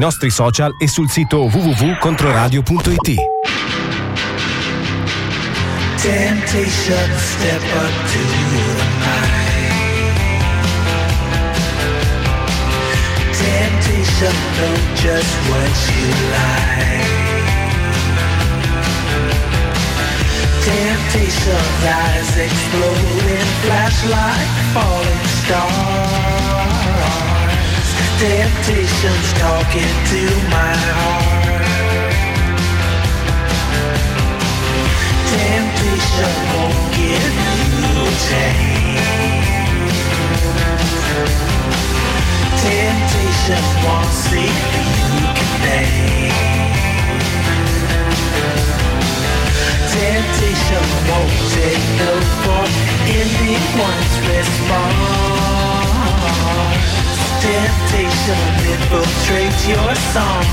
nostri social e sul sito www.controradio.it. Temptation, step up to the mic. Temptation, know just what you like. Temptation's eyes exploding, flash like falling stars. Temptation's talking to my heart. Temptation won't give you a chance. Temptation won't see you can dance. Temptation won't take no for anyone's response. Temptation infiltrates your song.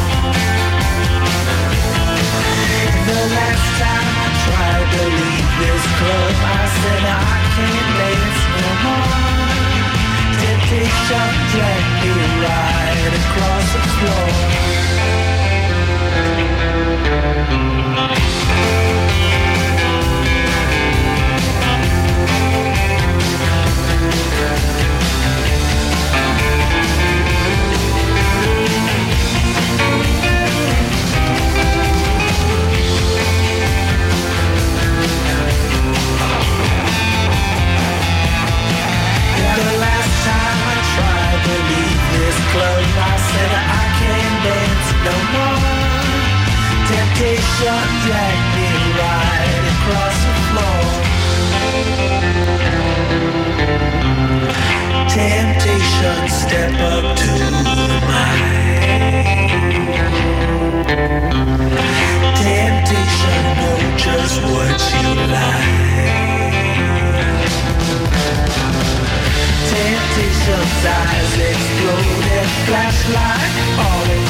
The last time I tried to leave this club, I said I can't dance no more. Temptation dragged me right across the floor. Club, I said I can't dance no more. Temptation dragged me right across the floor. Temptation, step up to the mic. Temptation, know just what you like. Temptation's eyes explode and flash like falling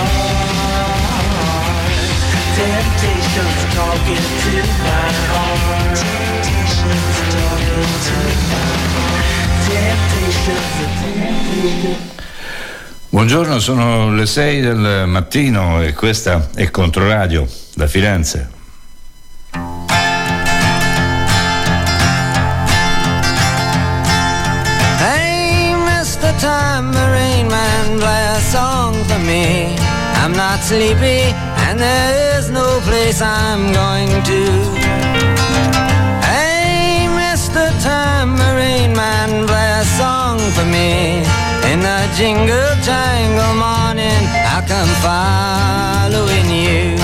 stars. Temptation's talking to my heart. Temptation's talking to my heart. Temptation's a temptation. Buongiorno, sono le 6 del mattino e questa è Controradio da Firenze. Tambourine man, play a song for me. I'm not sleepy and there is no place I'm going to. Hey, Mr. Tambourine man, play a song for me. In the jingle jangle morning, I come following you.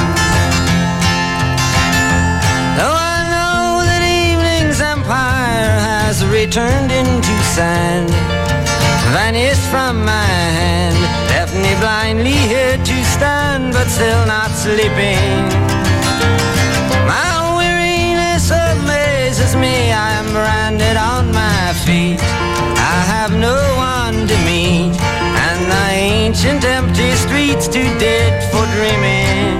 Though I know that evening's empire has returned into sand, vanished from my hand, left me blindly here to stand, but still not sleeping. My weariness amazes me, I am branded on my feet. I have no one to meet, and the ancient empty streets too dead for dreaming.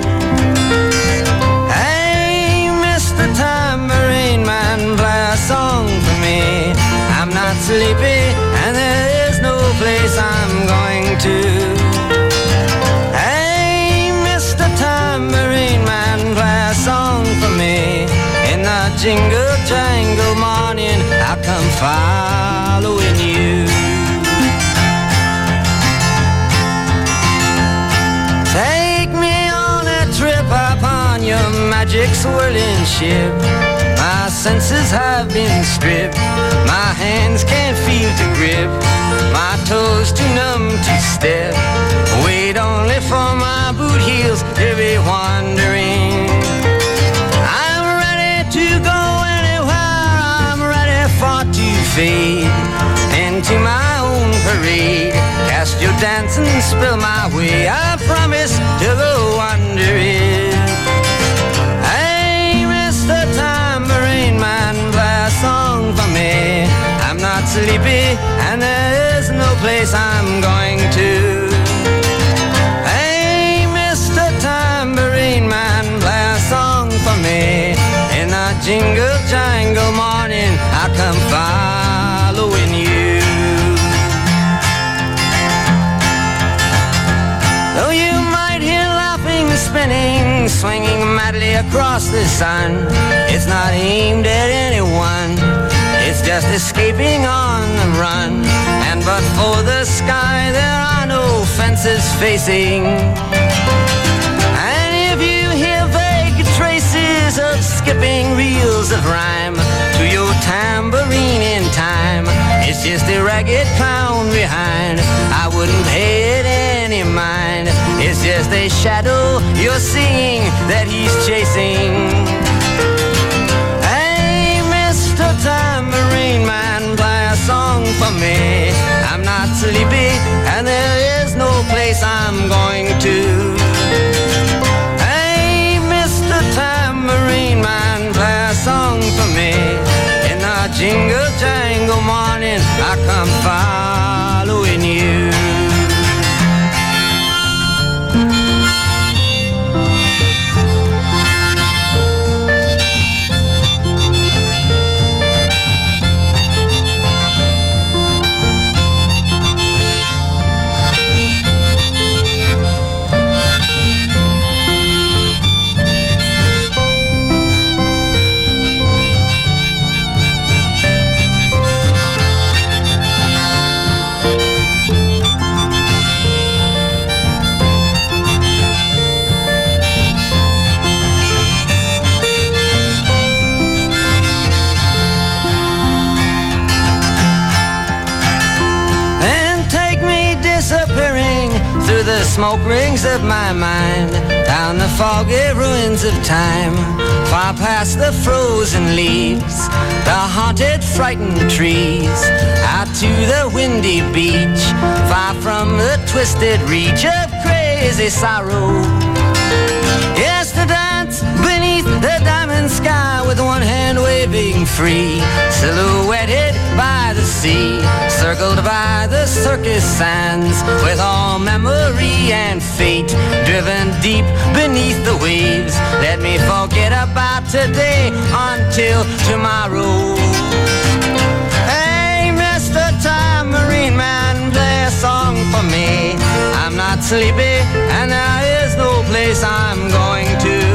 Hey, Mr. Tambourine man, play a song for me. I'm not sleepy, and there is no place I'm going to. Hey, Mr. Tambourine man, play a song for me. In the jingle jangle morning, I come following you. Take me on a trip upon your magic swirling ship. My senses have been stripped, my hands can't feel to grip, my toes too numb to step. Wait only for my boot heels to be wandering. I'm ready to go anywhere, I'm ready for to fade into my own parade. Cast your dance and spill my way, I promise to go wandering. Hey, Mr. Tambourine man, play a song for me. I'm not sleepy and there is no place I'm going to. Hey, Mr. Tambourine man, play a song for me. In a jingle jangle morning, I come following you. spinning, swinging madly across the sun. It's not aimed at anyone, it's just escaping on the run. And but for the sky there are no fences facing. And if you hear vague traces of skipping reels of rhyme to your tambourine in time, it's just a ragged clown behind. I wouldn't pay it any mind. It's just a shadow you're seeing that he's chasing. Hey, Mr. Tambourine Man, play a song for me. I'm not sleepy and there is no place I'm going to. Hey, Mr. Tambourine Man, play a song for me. In the jingle jangle morning I come following you. The smoke rings of my mind, down the foggy ruins of time, far past the frozen leaves, the haunted, frightened trees, out to the windy beach, far from the twisted reach of crazy sorrow. Yes, to dance beneath the diamond sky with one hand waving free, silhouetted by the sea, circled by the circus sands, with all memory and fate driven deep beneath the waves. Let me forget about today until tomorrow. Hey, Mr. Tambourine Man, play a song for me. I'm not sleepy and there is no place I'm going to.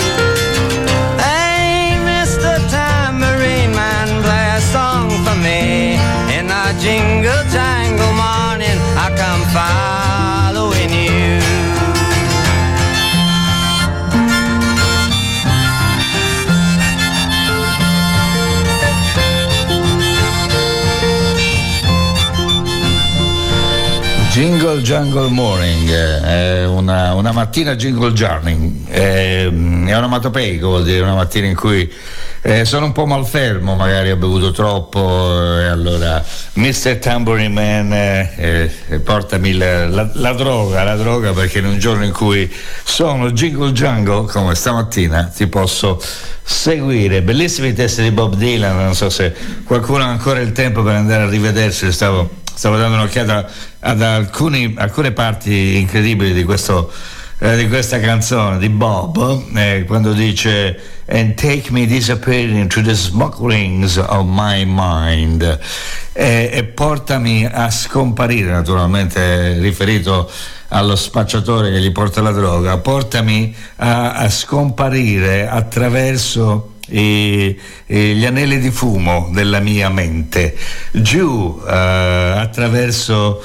Hey, Mr. Tambourine Man, play a song for me. In the jingle jangle morning I come following you. Jingle Jungle Morning, una mattina jingle journey, è onomatopeico, vuol dire una mattina in cui sono un po' malfermo, magari ho bevuto troppo, e allora Mr. Tambourine Man, portami la droga, perché in un giorno in cui sono jingle jungle come stamattina ti posso seguire. Bellissimi testi di Bob Dylan, non so se qualcuno ha ancora il tempo per andare a rivedersi. Stavo dando un'occhiata ad alcune parti incredibili di questa canzone di Bob, quando dice "And take me disappearing into the smoke rings of my mind", e portami a scomparire, naturalmente riferito allo spacciatore che gli porta la droga, portami a scomparire attraverso gli anelli di fumo della mia mente, giù attraverso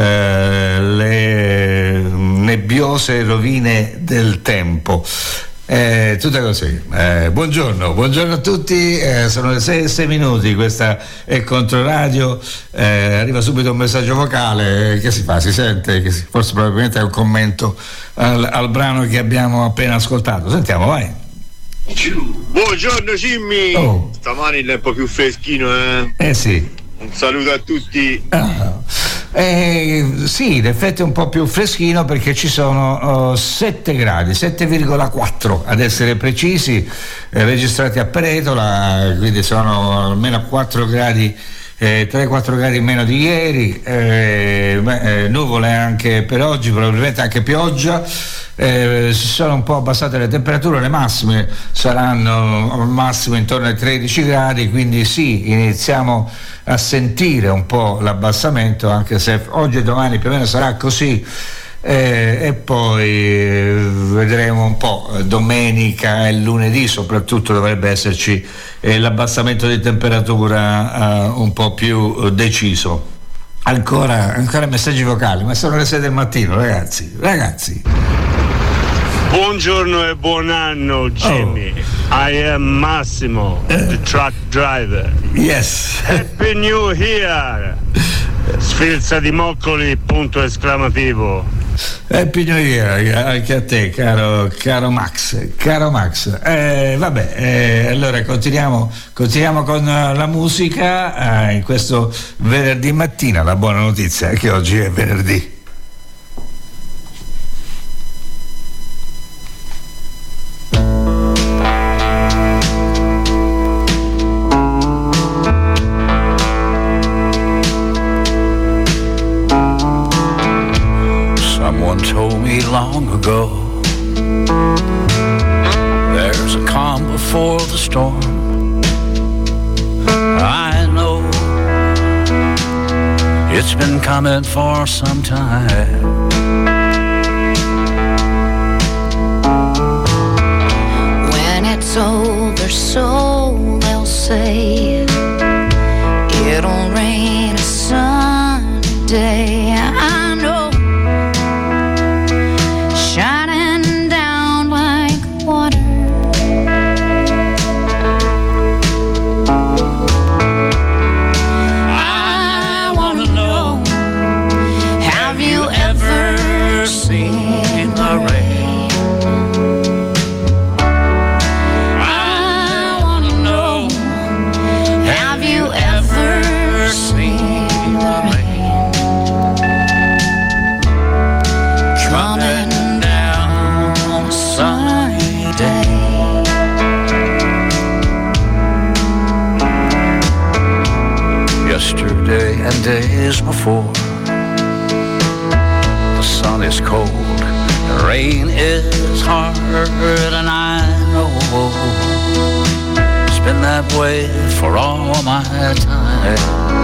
le nebbiose rovine del tempo. Tutto così. Buongiorno a tutti, sono le 6 minuti, questa è Controradio. Arriva subito un messaggio vocale. Che si fa? Si sente? Forse probabilmente è un commento al brano che abbiamo appena ascoltato. Sentiamo, vai. Buongiorno Jimmy. Oh. Stamani è un po' più freschino, sì. Un saluto a tutti. Sì, in effetti è un po' più freschino, perché ci sono 7 gradi, 7,4 ad essere precisi, registrati a Peretola, quindi sono almeno 4 gradi, 3-4 gradi in meno di ieri, nuvole anche per oggi, probabilmente anche pioggia. Si sono un po' abbassate le temperature, le massime saranno al massimo intorno ai 13 gradi, quindi sì, iniziamo a sentire un po' l'abbassamento, anche se oggi e domani più o meno sarà così. e poi vedremo un po'. Domenica e lunedì soprattutto dovrebbe esserci l'abbassamento di temperatura un po' più deciso. Ancora messaggi vocali, ma sono le 6 del mattino, ragazzi. Buongiorno e buon anno, Jimmy. I am Massimo, the truck driver. Yes. Happy New Year. Sfilza di moccoli, punto esclamativo. Happy New Year anche a te, caro Max. Allora continuiamo con la musica in questo venerdì mattina. La buona notizia è che oggi è venerdì. Long ago, there's a calm before the storm. I know it's been coming for some time. When it's over, so they'll say, it'll rain a sunny day. I know, shining down like water. I wanna know, have you ever seen the rain? I wanna know, have you ever seen the rain? Coming down on a sunny day. Yesterday and days before, the sun is cold, the rain is hard, and I know it's been that way for all my time.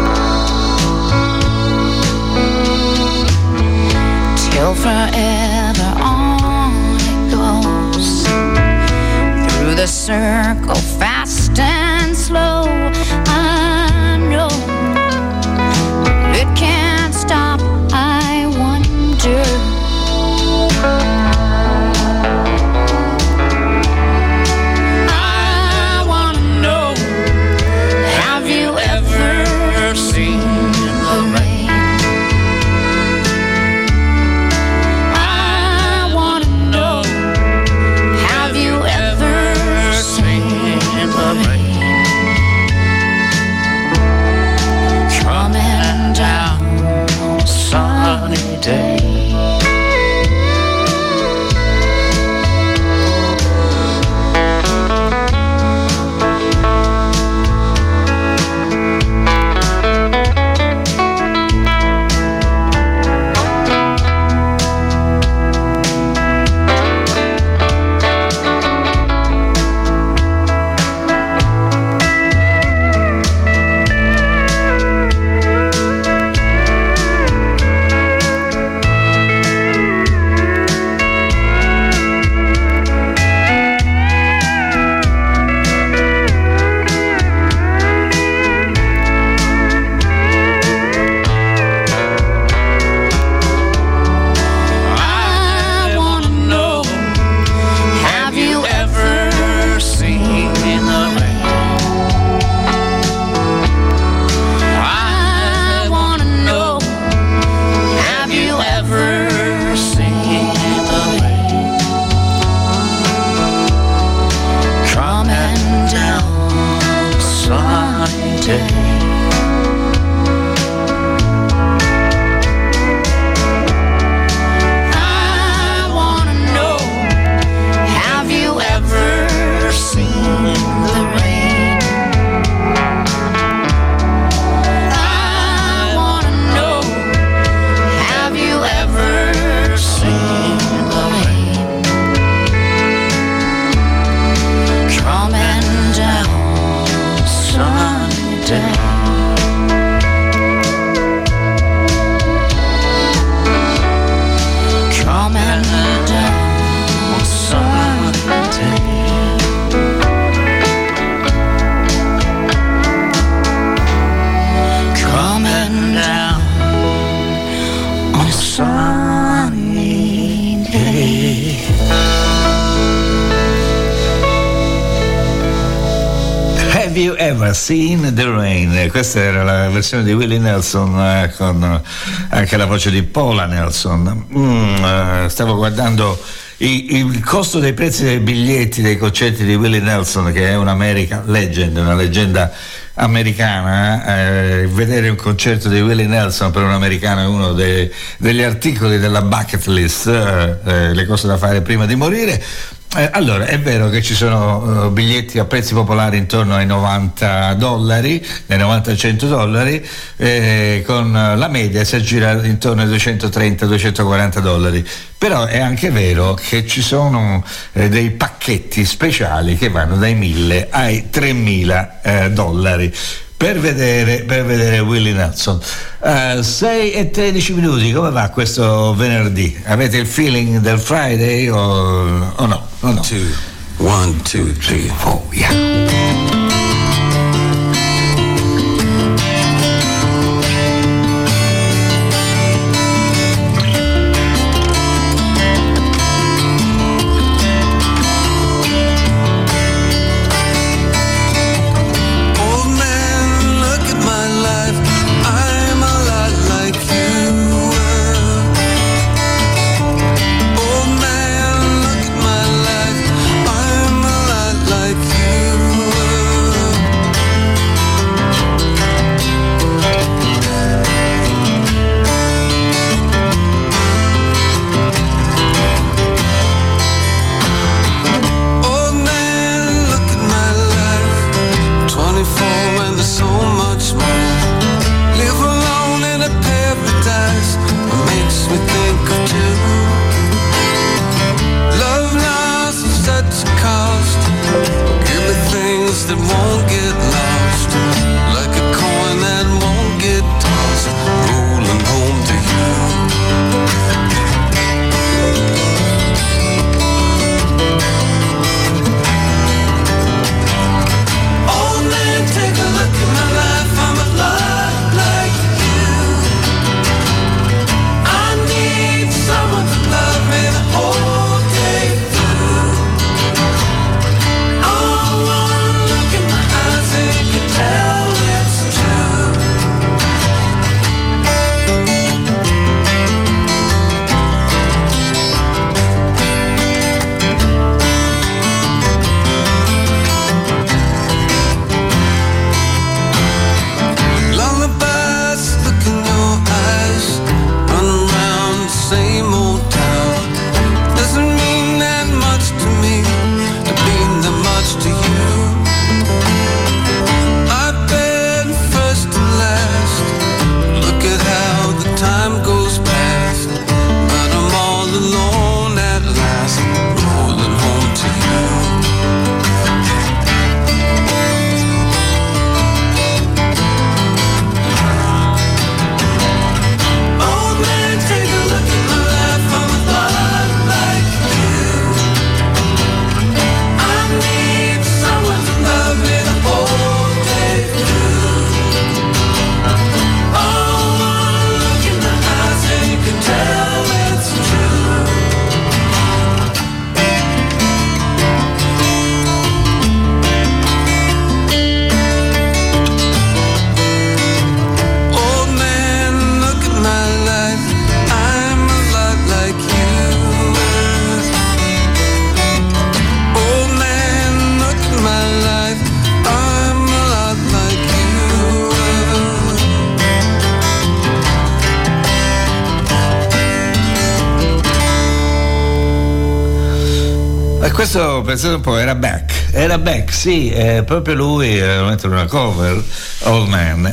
Till forever on it goes, through the circle fast and slow. I know it can't stop, I wonder. I wanna know, have you ever seen the rain? I wanna know, have you ever seen the rain? Never Seen the Rain. Questa era la versione di Willie Nelson con anche la voce di Paula Nelson. Stavo guardando il costo dei prezzi dei biglietti dei concerti di Willie Nelson, che è una leggenda americana. Vedere un concerto di Willie Nelson per un americano è uno degli articoli della bucket list, le cose da fare prima di morire. Allora, è vero che ci sono biglietti a prezzi popolari intorno ai $90, dai 90 a $100, con la media si aggira intorno ai $230-240. Però è anche vero che ci sono dei pacchetti speciali che vanno dai $1.000 ai $3.000 per vedere Willie Nelson. 6:13, come va questo venerdì? Avete il feeling del Friday o no? 1, 2, 3, 4, yeah. Questo, pensate un po', era Beck, sì, proprio lui, mettere una cover, Old Man,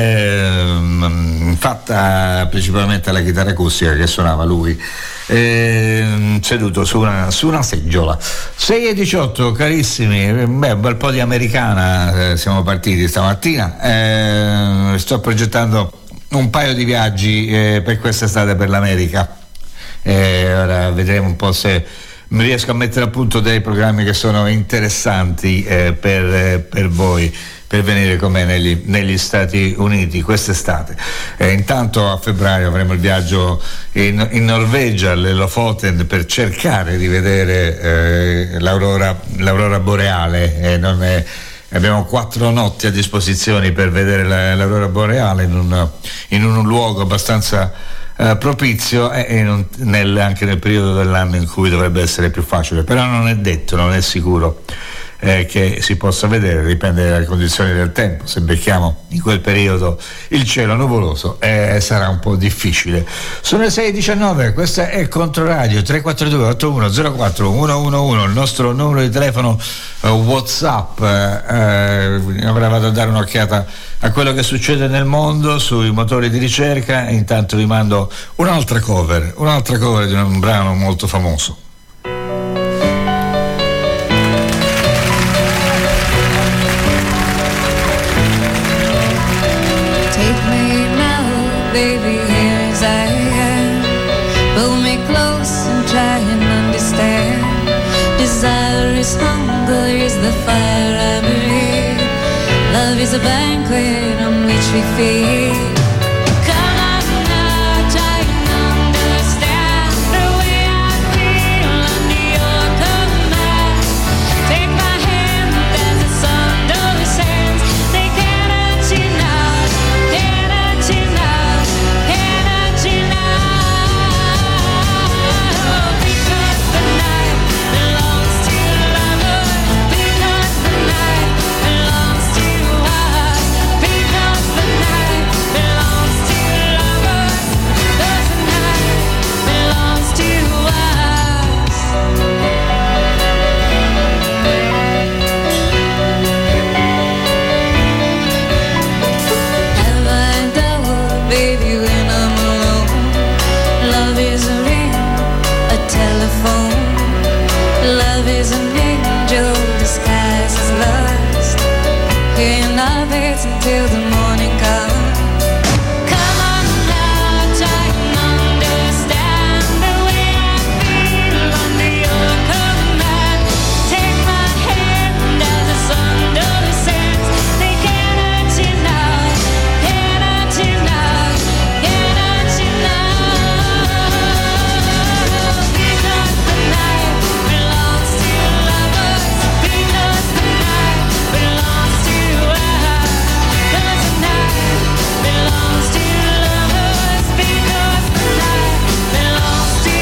fatta principalmente alla chitarra acustica che suonava lui, seduto su una seggiola. 6:18, carissimi, un bel po' di americana, siamo partiti stamattina, sto progettando un paio di viaggi per quest'estate per l'America, ora vedremo un po' se mi riesco a mettere a punto dei programmi che sono interessanti per voi, per venire con me negli Stati Uniti quest'estate. Intanto a febbraio avremo il viaggio in Norvegia, all'Elofoten, per cercare di vedere l'aurora boreale, abbiamo 4 notti a disposizione per vedere l'aurora boreale in un luogo abbastanza propizio e anche nel periodo dell'anno in cui dovrebbe essere più facile, però non è detto, non è sicuro che si possa vedere, dipende dalle condizioni del tempo. Se becchiamo in quel periodo il cielo nuvoloso sarà un po' difficile. Sono le 6:19, questa è Controradio. 342 8104 111 il nostro numero di telefono WhatsApp. Ora vado a dare un'occhiata a quello che succede nel mondo sui motori di ricerca e intanto vi mando un'altra cover di un brano molto famoso. Baby, here as I am. Pull me close and try and understand. Desire is hunger, is the fire I breathe. Love is a banquet on which we feed. Come on now, try and understand the way I feel under your command. Take my hand as the sun goes sands. They cannot you now, cannot you now. Love is an angel disguised as lust. In our beds until the morning comes. Come on now, try and understand the way I feel under your command. Take my hand as the sun descends. They cannot you now, cannot you now, cannot you now. Because the night belongs to lovers. Because the night belongs to us. Because the night belongs to lovers. Because the night belongs to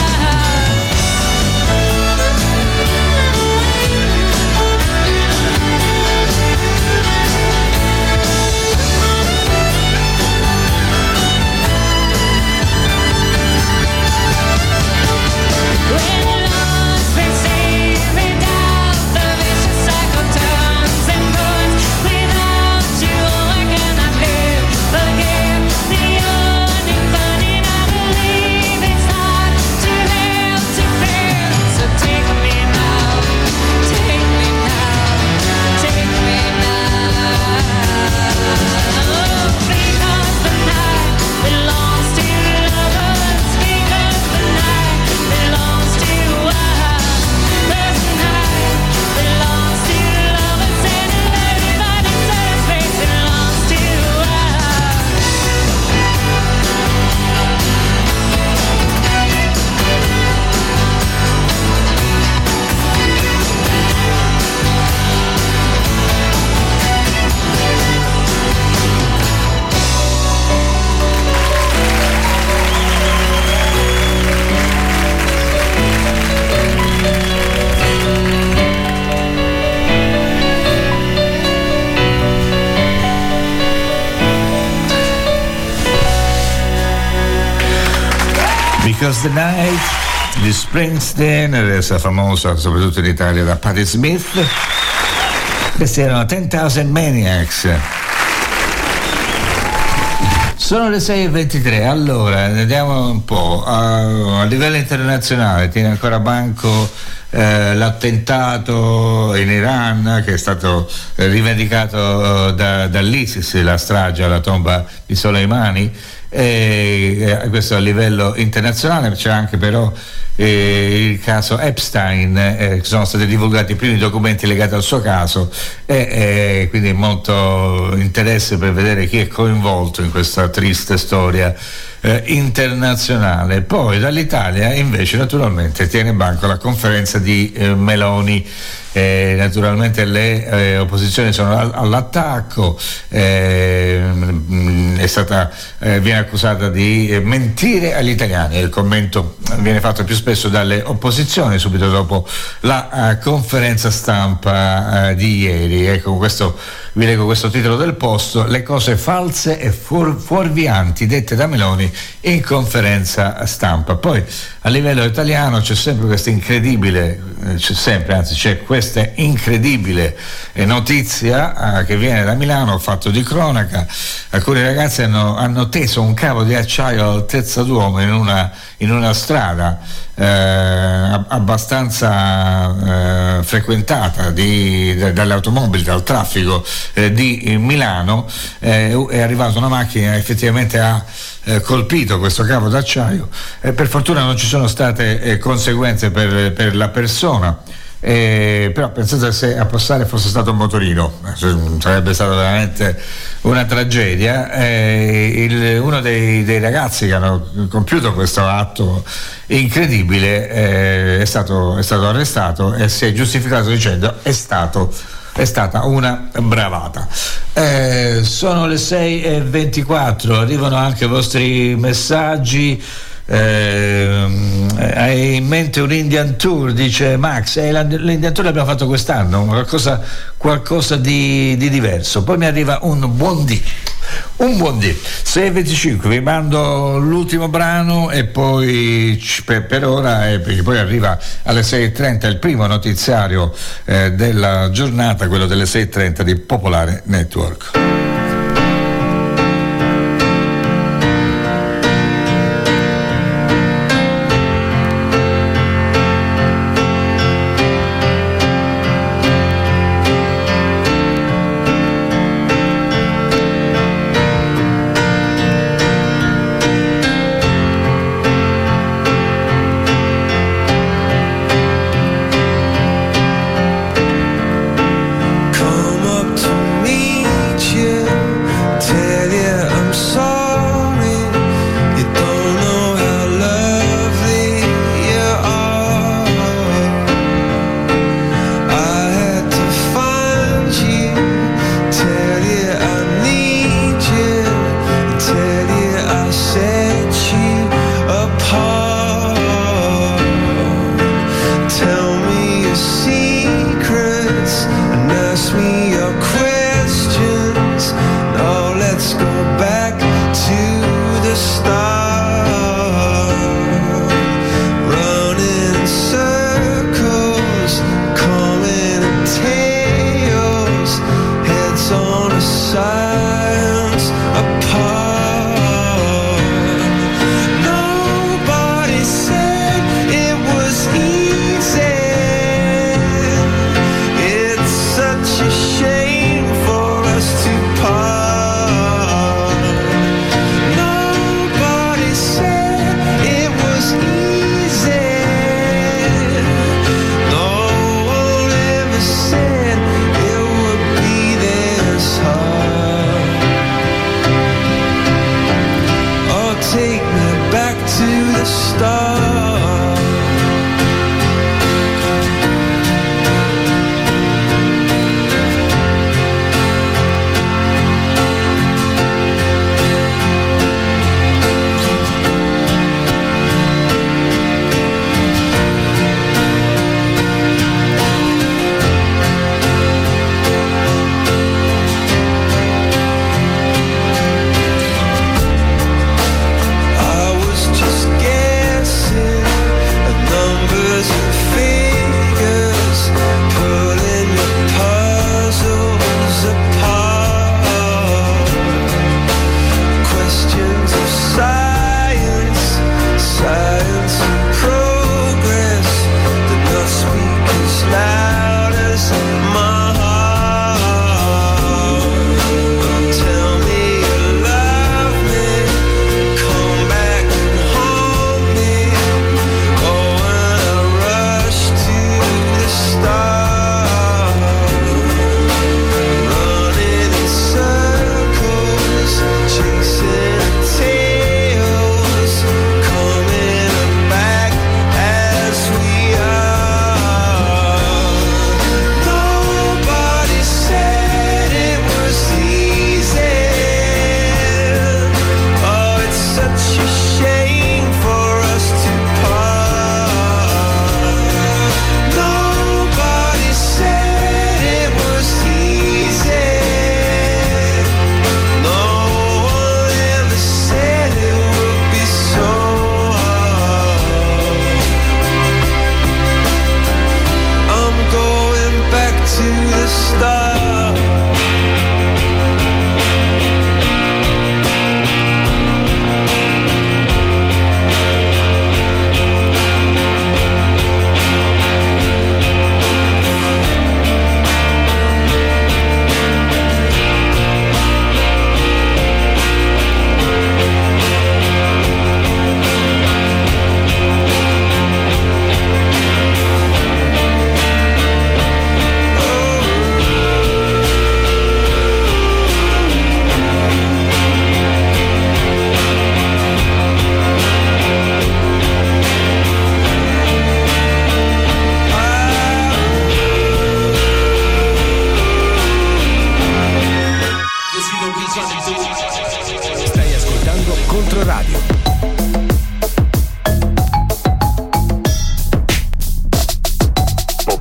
when love's been saved without the vicious cycle turns and burns. Without you I cannot live again. The yearning burning, I believe it's hard to live to fail. So take me now, take me now, take me now. Because the night belongs to lovers. Because the night belongs to us. Because the night belongs to lovers. And everybody says it belongs to us. Because the Night di Springsteen, resa famosa soprattutto in Italia da Patti Smith. Questi erano 10,000 Maniacs. Sono le 6:23, allora andiamo un po' a livello internazionale. Tiene ancora banco l'attentato in Iran che è stato rivendicato dall'ISIS, la strage alla tomba di Soleimani. Questo a livello internazionale. C'è anche però il caso Epstein, sono stati divulgati i primi documenti legati al suo caso e quindi molto interesse per vedere chi è coinvolto in questa triste storia internazionale. Poi dall'Italia invece naturalmente tiene banco la conferenza di Meloni. Naturalmente le opposizioni sono all'attacco, viene accusata di mentire agli italiani. Il commento viene fatto più spesso dalle opposizioni subito dopo la conferenza stampa di ieri. Ecco, vi leggo questo titolo del Post: le cose false e fuorvianti dette da Meloni in conferenza stampa. Poi a livello italiano c'è sempre questa incredibile, c'è questa incredibile notizia che viene da Milano, fatto di cronaca. Alcuni ragazzi hanno teso un cavo di acciaio all'altezza d'uomo in una strada abbastanza frequentata dalle automobili, dal traffico di Milano. È arrivata una macchina, effettivamente ha colpito questo cavo d'acciaio, per fortuna non ci sono state conseguenze per la persona. Però pensate se a passare fosse stato un motorino, sarebbe stata veramente una tragedia. Uno dei ragazzi che hanno compiuto questo atto incredibile è stato arrestato e si è giustificato dicendo è stata una bravata. Sono le 6:24, arrivano anche i vostri messaggi. Hai in mente un Indian Tour, dice Max. L'Indian Tour l'abbiamo fatto quest'anno, qualcosa di diverso. Poi mi arriva un buon dì 6:25, vi mando l'ultimo brano e poi per ora, perché poi arriva alle 6:30 il primo notiziario della giornata, quello delle 6:30 di Popolare Network. Come up to meet you.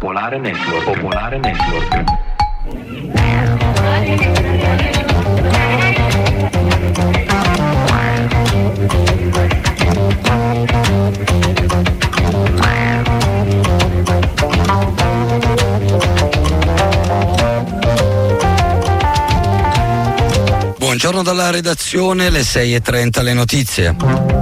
Popolare Network. Popolare Network. Buongiorno dalla redazione, le 6:30 le notizie.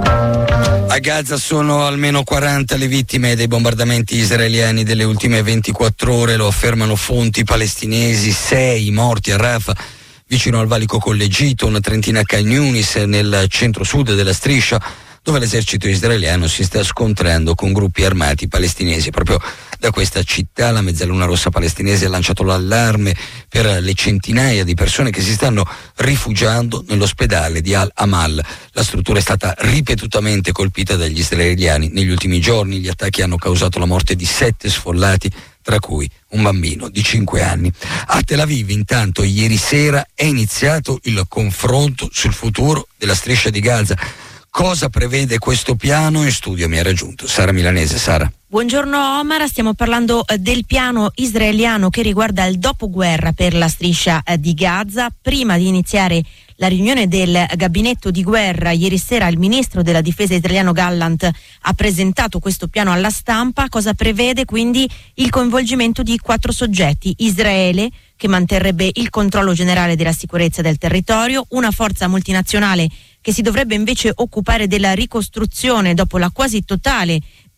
A Gaza sono almeno 40 le vittime dei bombardamenti israeliani delle ultime 24 ore, lo affermano fonti palestinesi, 6 morti a Rafah, vicino al valico collegito, una trentina a Khan Yunis, nel centro-sud della striscia, dove l'esercito israeliano si sta scontrando con gruppi armati palestinesi. Proprio da questa città la Mezzaluna Rossa palestinese ha lanciato l'allarme per le centinaia di persone che si stanno rifugiando nell'ospedale di Al-Amal. La struttura è stata ripetutamente colpita dagli israeliani negli ultimi giorni. Gli attacchi hanno causato la morte di 7 sfollati, tra cui un bambino di 5 anni. A Tel Aviv, intanto, ieri sera è iniziato il confronto sul futuro della striscia di Gaza. Cosa prevede questo piano? In studio mi ha raggiunto Sara Milanese. Sara. Buongiorno Omar, stiamo parlando del piano israeliano che riguarda il dopoguerra per la striscia di Gaza. Prima di iniziare la riunione del gabinetto di guerra, ieri sera il ministro della difesa israeliano Gallant ha presentato questo piano alla stampa. Cosa prevede? Quindi il coinvolgimento di 4 soggetti: Israele, che manterrebbe il controllo generale della sicurezza del territorio, una forza multinazionale che si dovrebbe invece occupare della ricostruzione dopo la quasi totale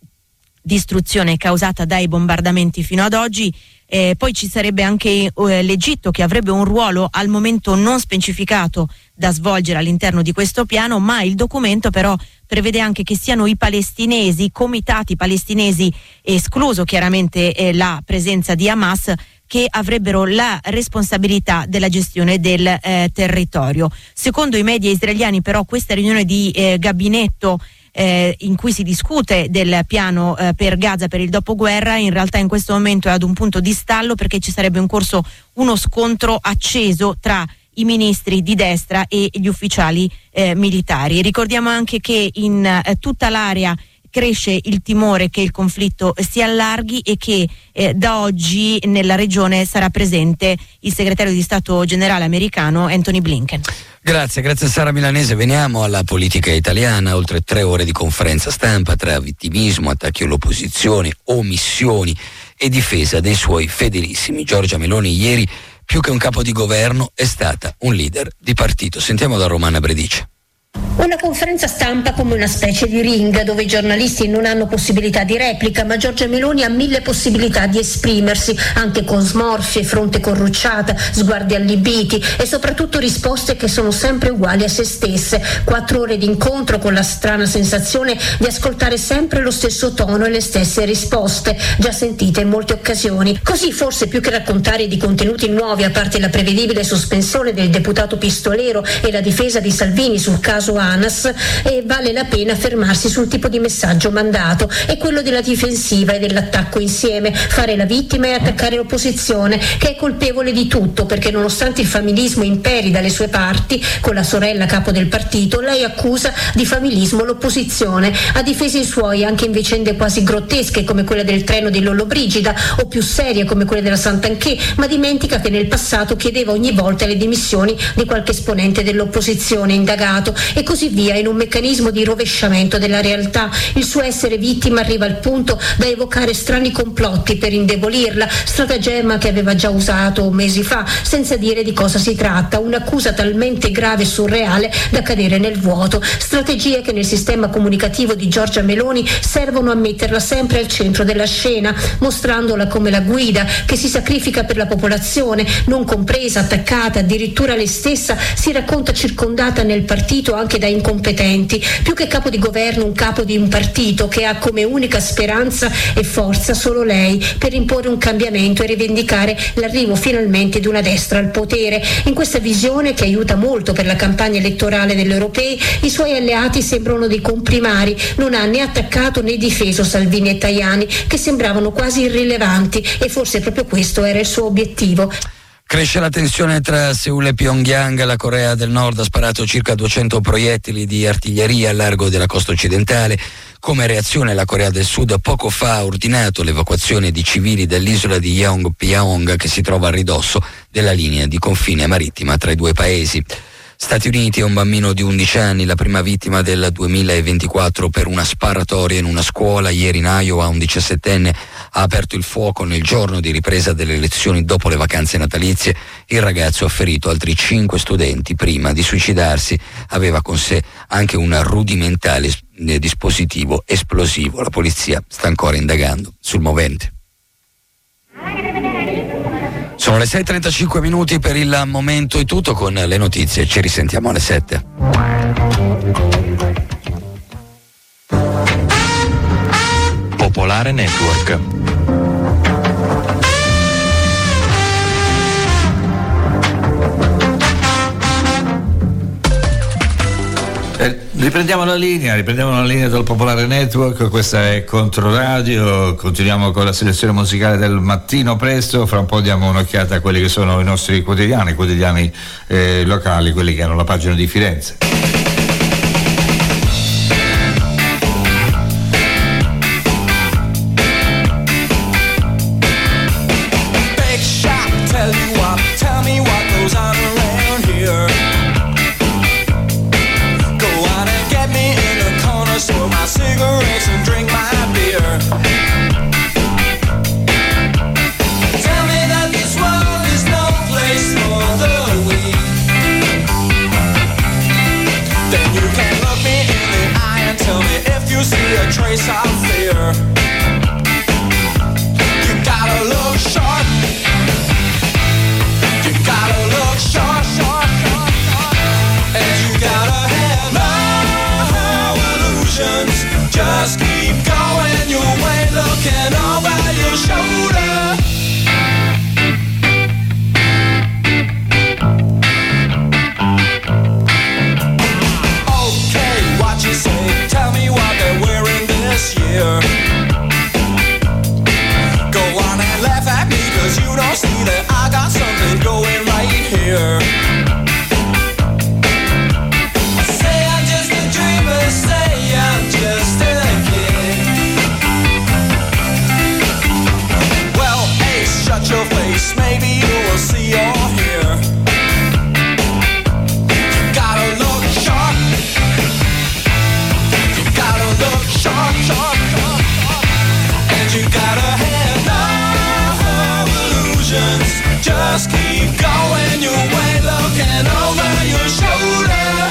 distruzione causata dai bombardamenti fino ad oggi. Poi ci sarebbe anche l'Egitto, che avrebbe un ruolo al momento non specificato da svolgere all'interno di questo piano, ma il documento però prevede anche che siano i palestinesi, comitati palestinesi, escluso chiaramente la presenza di Hamas, che avrebbero la responsabilità della gestione del territorio. Secondo i media israeliani però questa riunione di gabinetto in cui si discute del piano per Gaza per il dopoguerra in realtà in questo momento è ad un punto di stallo, perché ci sarebbe in corso uno scontro acceso tra i ministri di destra e gli ufficiali militari. Ricordiamo anche che in tutta l'area cresce il timore che il conflitto si allarghi e che da oggi nella regione sarà presente il segretario di Stato generale americano Anthony Blinken. Grazie Sara Milanese. Veniamo alla politica italiana. Oltre 3 ore di conferenza stampa tra vittimismo, attacchi all'opposizione, omissioni e difesa dei suoi fedelissimi. Giorgia Meloni ieri, più che un capo di governo, è stata un leader di partito. Sentiamo da Romana Bredice. Una conferenza stampa come una specie di ring dove i giornalisti non hanno possibilità di replica, ma Giorgia Meloni ha 1000 possibilità di esprimersi, anche con smorfie, fronte corrucciata, sguardi allibiti e soprattutto risposte che sono sempre uguali a se stesse. 4 ore di incontro con la strana sensazione di ascoltare sempre lo stesso tono e le stesse risposte, già sentite in molte occasioni. Così forse più che raccontare di contenuti nuovi, a parte la prevedibile sospensione del deputato pistolero e la difesa di Salvini sul caso ANAS, vale la pena fermarsi sul tipo di messaggio mandato, e quello della difensiva e dell'attacco insieme, fare la vittima e attaccare l'opposizione, che è colpevole di tutto, perché nonostante il familismo imperi dalle sue parti, con la sorella capo del partito, lei accusa di familismo l'opposizione, ha difeso i suoi anche in vicende quasi grottesche come quella del treno di Lollobrigida o più serie come quelle della Santanchè, ma dimentica che nel passato chiedeva ogni volta le dimissioni di qualche esponente dell'opposizione indagato, e così via, in un meccanismo di rovesciamento della realtà. Il suo essere vittima arriva al punto da evocare strani complotti per indebolirla, stratagemma che aveva già usato mesi fa, senza dire di cosa si tratta, un'accusa talmente grave e surreale da cadere nel vuoto, strategie che nel sistema comunicativo di Giorgia Meloni servono a metterla sempre al centro della scena, mostrandola come la guida che si sacrifica per la popolazione, non compresa, attaccata, addirittura lei stessa si racconta circondata nel partito anche da incompetenti. Più che capo di governo, un capo di un partito che ha come unica speranza e forza solo lei per imporre un cambiamento e rivendicare l'arrivo finalmente di una destra al potere. In questa visione, che aiuta molto per la campagna elettorale delle europee, i suoi alleati sembrano dei comprimari. Non ha né attaccato né difeso Salvini e Tajani, che sembravano quasi irrilevanti, e forse proprio questo era il suo obiettivo. Cresce la tensione tra Seul e Pyongyang. La Corea del Nord ha sparato circa 200 proiettili di artiglieria al largo della costa occidentale. Come reazione la Corea del Sud poco fa ha ordinato l'evacuazione di civili dall'isola di Yeongbyon, che si trova a ridosso della linea di confine marittima tra i due paesi. Stati Uniti, un bambino di 11 anni, la prima vittima del 2024 per una sparatoria in una scuola. Ieri in Iowa un 17enne ha aperto il fuoco nel giorno di ripresa delle lezioni dopo le vacanze natalizie. Il ragazzo ha ferito altri 5 studenti prima di suicidarsi. Aveva con sé anche un rudimentale dispositivo esplosivo. La polizia sta ancora indagando sul movente. Sono le 6:35 minuti, per il momento è tutto con le notizie, ci risentiamo alle 7. Popolare Network. Riprendiamo la linea del Popolare Network. Questa è Controradio. Continuiamo con la selezione musicale del mattino presto. Fra un po' diamo un'occhiata a quelli che sono i nostri quotidiani locali, quelli che hanno la pagina di Firenze. Cigarettes and drink my beer. Tell me that this world is no place for the weak. Then you can look me in the eye and tell me if you see a trace of fear. You gotta look sharp. You gotta look sharp, sharp, sharp, sharp. And you gotta have no illusions. Just keep going your way, looking over your shoulder. Okay, what you say? Tell me what they're wearing this year. Go on and laugh at me, 'cause you don't see that I got something going right here. Say I'm just a dreamer, say I'm just a shut your face, maybe you will see or hear. You gotta look sharp. You gotta look sharp, sharp, sharp, sharp. And you gotta have no illusions. Just keep going your way, looking over your shoulder.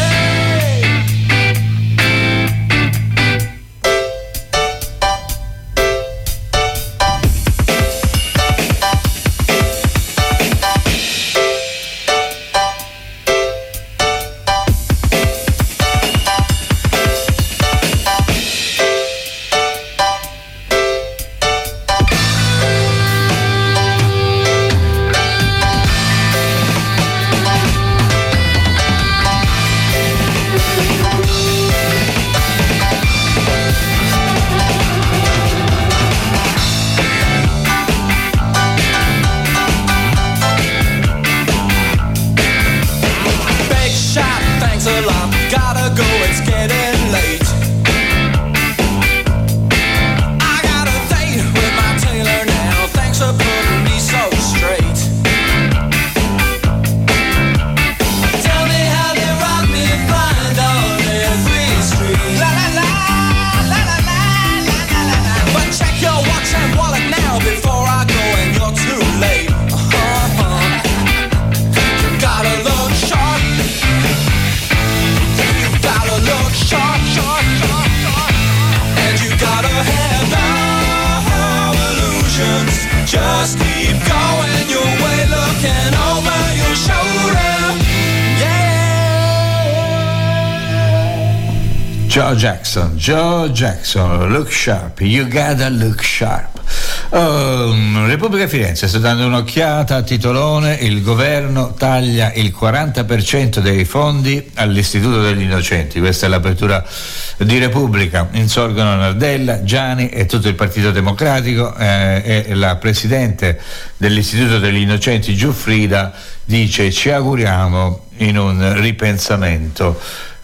Just keep going your way, looking over your shoulder. Yeah. Joe Jackson, look sharp, you gotta look sharp. Repubblica Firenze sta dando un'occhiata a titolone: il governo taglia il 40% dei fondi all'Istituto degli Innocenti. Questa è l'apertura di Repubblica. Insorgono Nardella, Gianni e tutto il Partito Democratico, e la presidente dell'Istituto degli Innocenti Giuffrida dice: ci auguriamo in un ripensamento.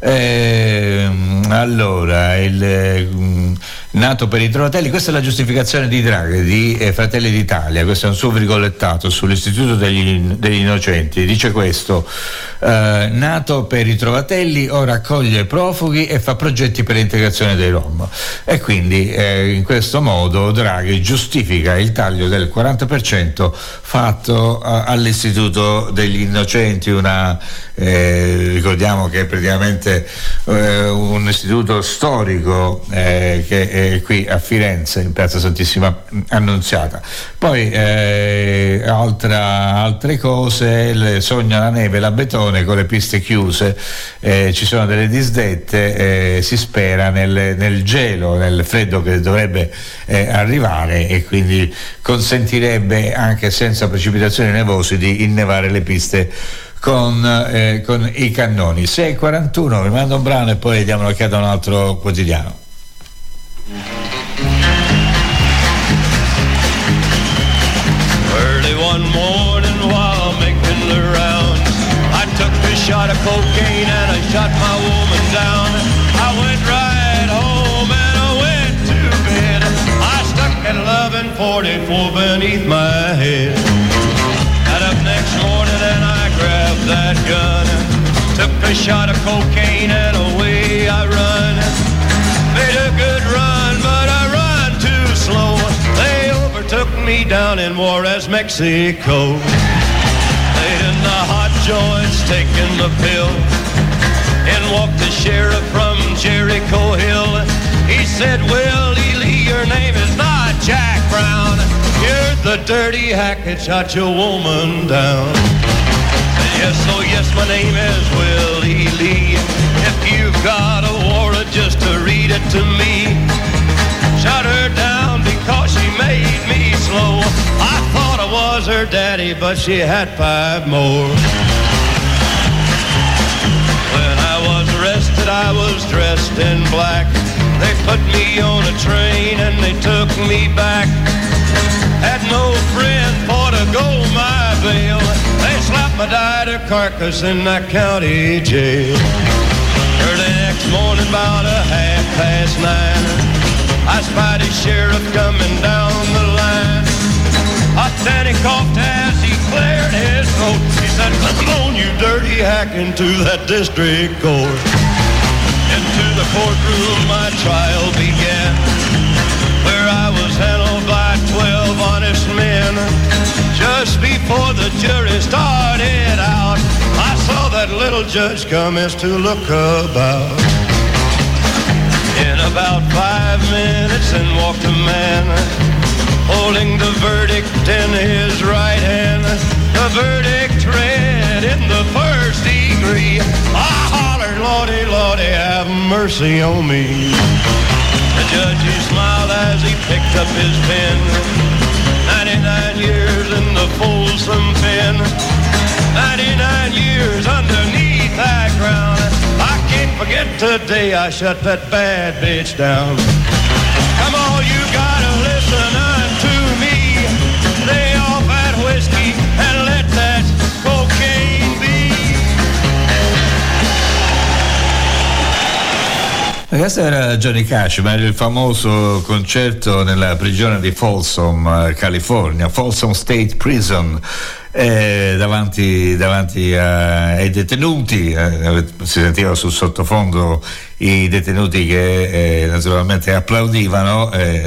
Allora, nato per i trovatelli, questa è la giustificazione di Draghi, di Fratelli d'Italia. Questo è un suo virgolettato sull'Istituto degli Innocenti. Dice questo: nato per i trovatelli, ora accoglie profughi e fa progetti per l'integrazione dei Rom. E quindi in questo modo Draghi giustifica il taglio del 40% fatto all'Istituto degli Innocenti. Ricordiamo che è praticamente un istituto storico che è qui a Firenze, in piazza Santissima Annunziata. Poi altre cose: sogna la neve e l'abetone con le piste chiuse, ci sono delle disdette, si spera nel gelo, nel freddo che dovrebbe arrivare, e quindi consentirebbe, anche senza precipitazioni nevose, di innevare le piste con i cannoni. 6:41, vi mando un brano e poi diamo un'occhiata a un altro quotidiano. Early one morning while making the rounds, I took a shot of cocaine and I shot my woman down. I went right home and I went to bed. I stuck at 1144 beneath my head. Got up next morning and I grabbed that gun, took a shot of cocaine and away I run. Made a good run, but I run too slow. They overtook me down in Juarez, Mexico. Laid in the hot joints, taking the pill. In walked the sheriff from Jericho Hill. He said, Willie Lee, your name is not Jack Brown. You're the dirty hack that shot your woman down. Yes, oh yes, my name is Willie Lee. If you've got a warrant, just to read it to me. Shot her down because she made me slow. I thought I was her daddy, but she had 5 more. When I was arrested, I was dressed in black. They put me on a train and they took me back. Had no friend for to go my bail. They slapped my died carcass in that county jail. Early next morning, about 9:30, I spied a sheriff coming down the line. Then he coughed as he cleared his throat. He said, come on, you dirty hack, into that district court. Into the courtroom my trial began, where I was handled by 12 honest men. Just before the jury started out, I saw that little judge come as to look about. In about 5 minutes in walked a man, holding the verdict in his right hand. The verdict read in the first degree. I hollered, Lordy, Lordy, have mercy on me. The judge, he smiled as he picked up his pen. 99 years in the Folsom pen. 99 years underneath that ground. I can't forget today I shut that bad bitch down. Come on, you gotta listen unto me. Lay off that whiskey and let that cocaine be. Questo era Johnny Cash, ma era il famoso concerto nella prigione di Folsom, California, Folsom State Prison. Davanti ai detenuti, si sentiva sul sottofondo i detenuti che naturalmente applaudivano.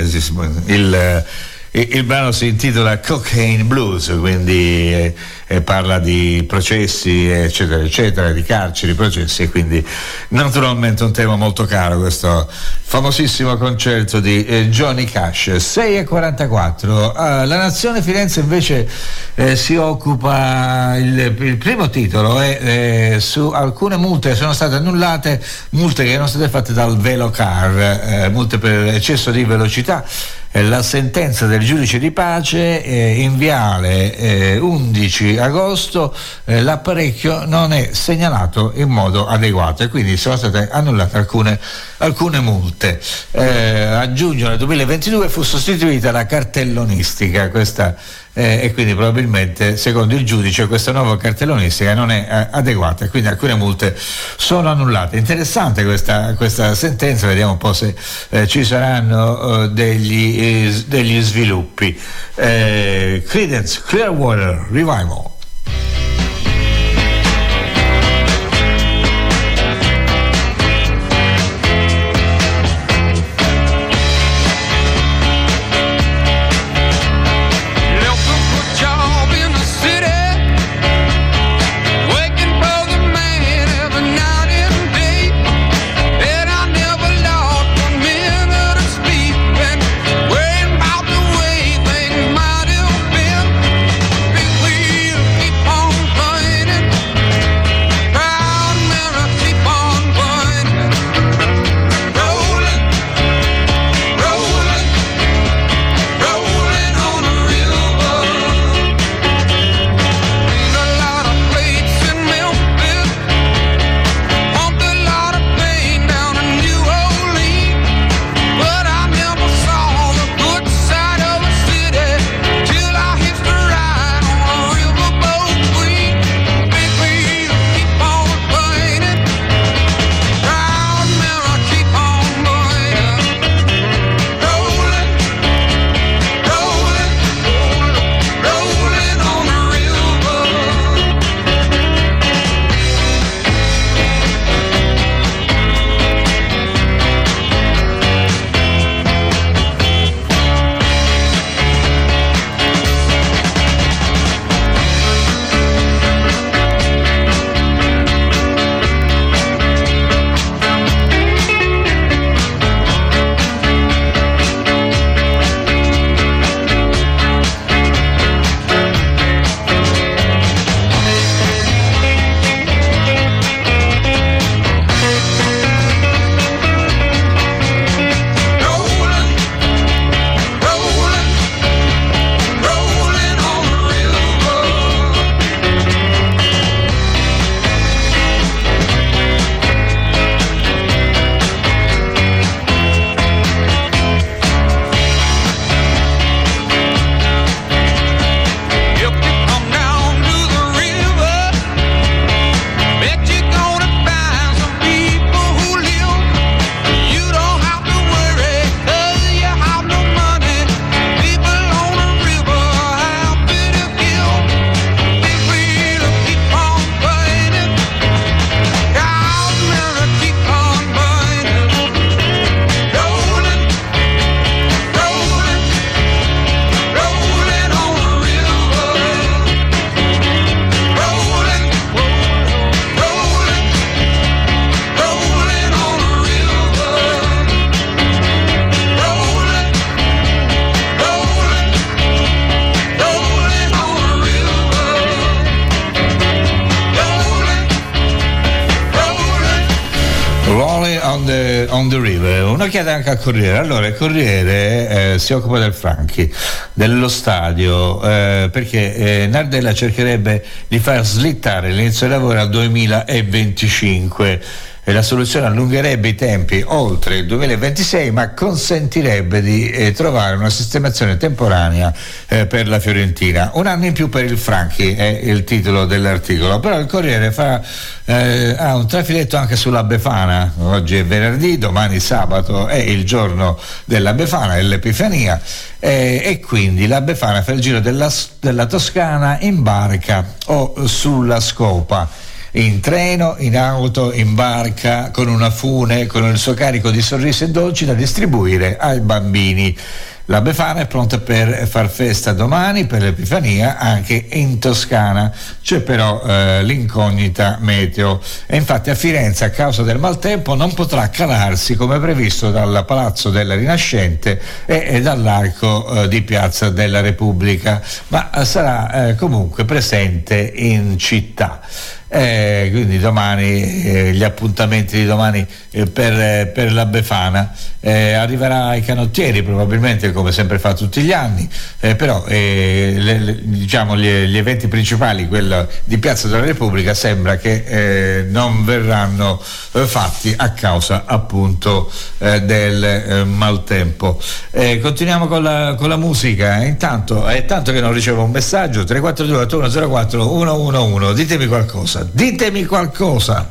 Il brano si intitola Cocaine Blues, quindi parla di processi eccetera eccetera, di carceri, processi, e quindi naturalmente un tema molto caro, questo famosissimo concerto di Johnny Cash. 6:44. La Nazione Firenze invece si occupa, il primo titolo è su alcune multe che sono state annullate, multe che erano state fatte dal Velocar, multe per eccesso di velocità. la sentenza del giudice di pace in viale 11 agosto, l'apparecchio non è segnalato in modo adeguato e quindi sono state annullate alcune multe. A giugno del 2022 fu sostituita la cartellonistica, questa e quindi probabilmente secondo il giudice questa nuova cartellonistica non è adeguata e quindi alcune multe sono annullate. Interessante questa sentenza, vediamo un po' se ci saranno degli sviluppi. Creedence Clearwater Revival. on the River. Un'occhiata anche al Corriere. Allora, il Corriere si occupa del Franchi, dello stadio, perché Nardella cercherebbe di far slittare l'inizio dei lavori al 2025. E la soluzione allungherebbe i tempi oltre il 2026, ma consentirebbe di trovare una sistemazione temporanea per la Fiorentina. Un anno in più per il Franchi è il titolo dell'articolo, però il Corriere ha un trafiletto anche sulla Befana. Oggi è venerdì, domani sabato è il giorno della Befana, dell'Epifania, e quindi la Befana fa il giro della Toscana in barca o sulla scopa, in treno, in auto, in barca, con una fune, con il suo carico di sorrisi e dolci da distribuire ai bambini. La Befana è pronta per far festa domani per l'Epifania anche in Toscana. C'è però l'incognita meteo, e infatti a Firenze, a causa del maltempo, non potrà calarsi come previsto dal Palazzo della Rinascente e dall'Arco di Piazza della Repubblica, ma sarà comunque presente in città. Quindi domani gli appuntamenti di domani per la Befana, arriverà ai canottieri probabilmente, come sempre fa tutti gli anni, però diciamo gli eventi principali, quello di Piazza della Repubblica, sembra che non verranno fatti a causa appunto del maltempo. Continuiamo con la musica. Intanto è tanto che non ricevo un messaggio. 342 8104 111, ditemi qualcosa. Ditemi qualcosa.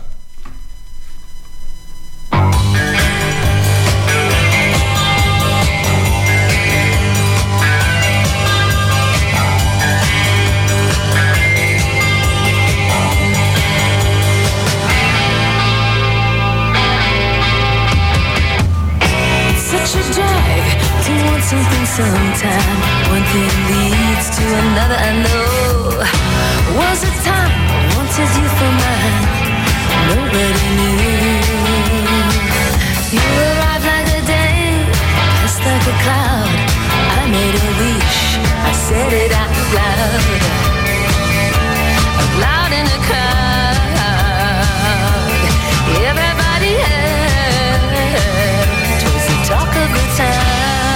Something sometime, one thing leads to another. I know was a time I wanted you for mine. Nobody knew. You arrived like a day, passed like a cloud. I made a wish, I said it out loud, loud in a crowd. Everybody heard, 'twas the talk of the town.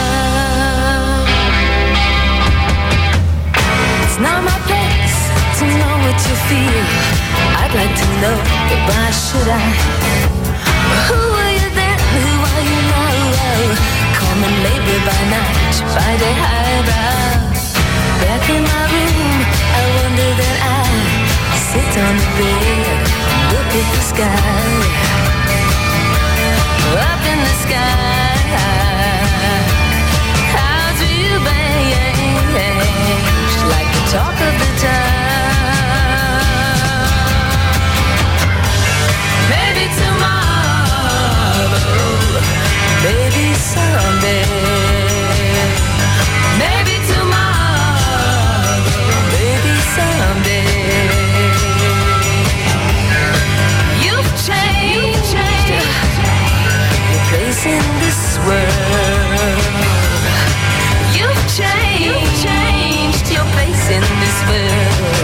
Not my place to know what you feel. I'd like to know, but why should I? Who were you then? Who are you now? Common labor by night, Friday highbrow. Back in my room, I wonder that I sit on the bed, look at the sky. Up in the sky, how do you bang? Like the talk of the town. Maybe tomorrow, maybe someday. Maybe tomorrow, maybe someday. You've changed your place in this world. You've changed your place in this world.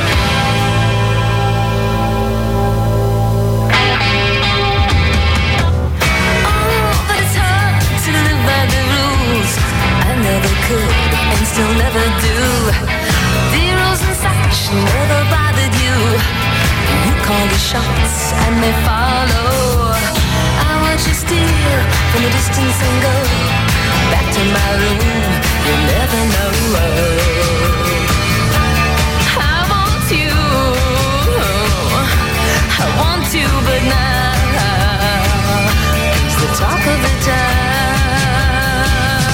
Oh, but it's hard to live by the rules. I never could and still never do. The rules and such never bothered you. You call the shots and they follow. I watch you steal from a distance and go back to my room. You never know. I want you, but now it's the talk of the town.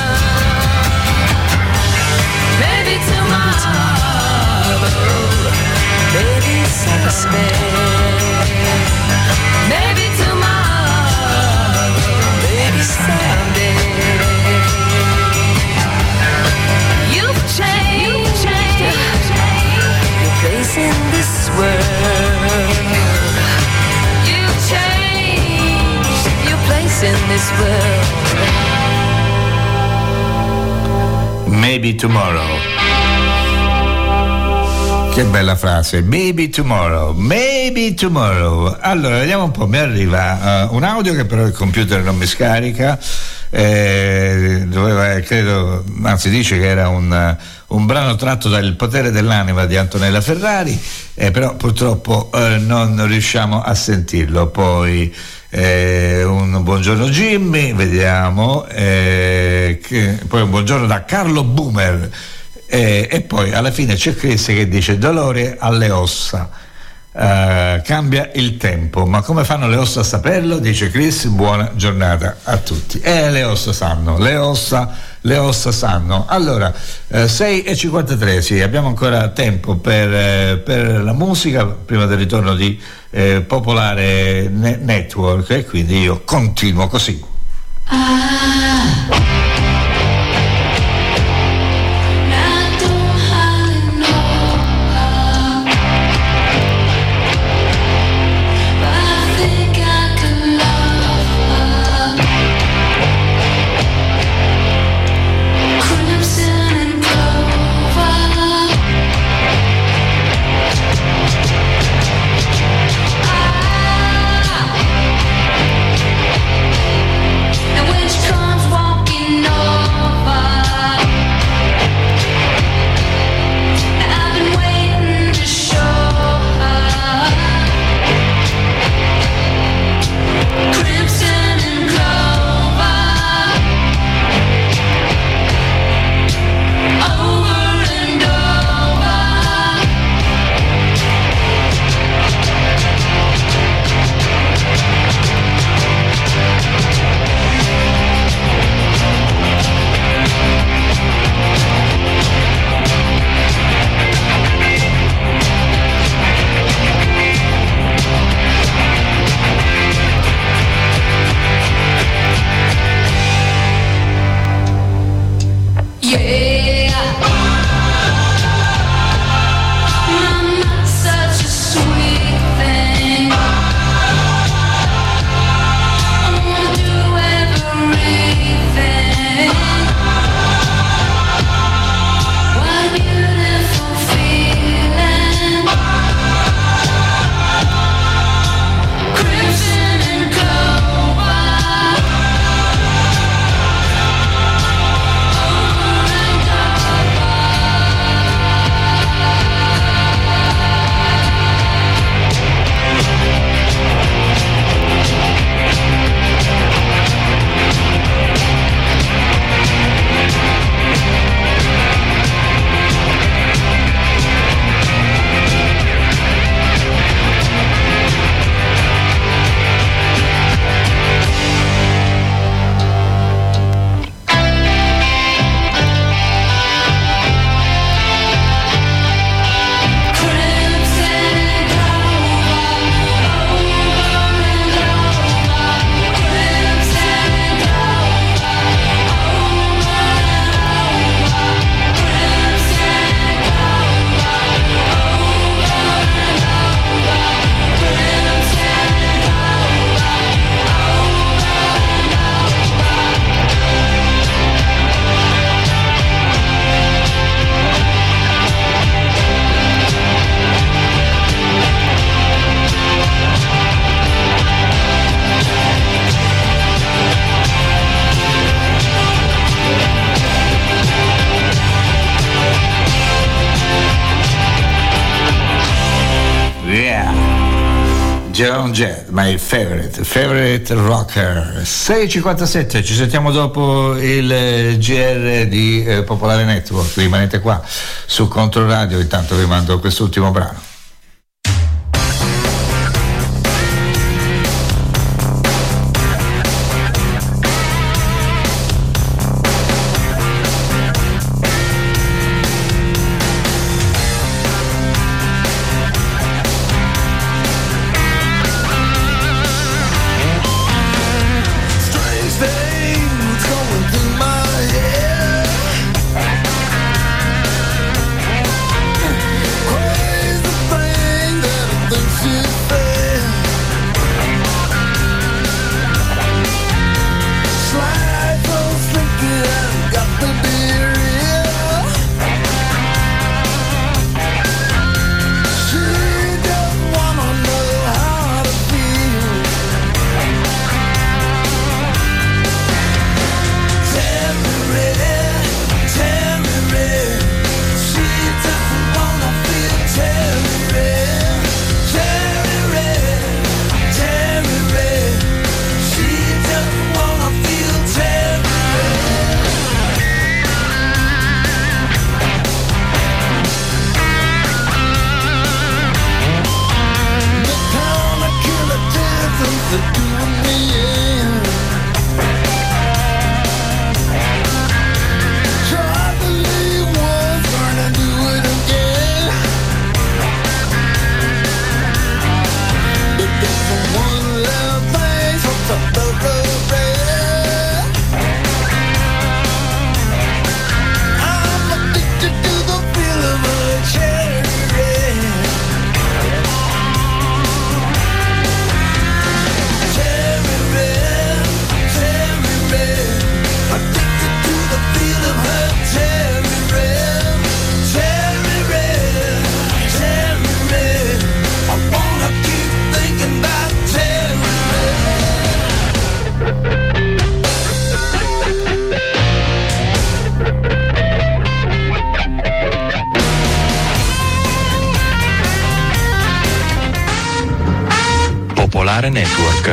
Maybe tomorrow, maybe someday. Maybe tomorrow, maybe someday. You've changed your place in this world. You've changed your place in this world. Maybe tomorrow. Che bella frase, maybe tomorrow, maybe tomorrow. Allora, vediamo un po', mi arriva un audio che però il computer non mi scarica. Credo, anzi dice che era un brano tratto dal Il potere dell'anima di Antonella Ferrari, però purtroppo non riusciamo a sentirlo. Poi un buongiorno Jimmy, vediamo, poi un buongiorno da Carlo Boomer, e poi alla fine c'è Chris che dice dolore alle ossa. Cambia il tempo, ma come fanno le ossa a saperlo? Dice Chris, buona giornata a tutti. Le ossa sanno, le ossa sanno. Allora 6:53, sì, abbiamo ancora tempo per la musica prima del ritorno di Popolare Network, e quindi io continuo così. Joan Jett, my favorite rocker. 6:57, ci sentiamo dopo il GR di Popolare Network. Rimanete qua su Controradio, intanto vi mando quest'ultimo brano. Network.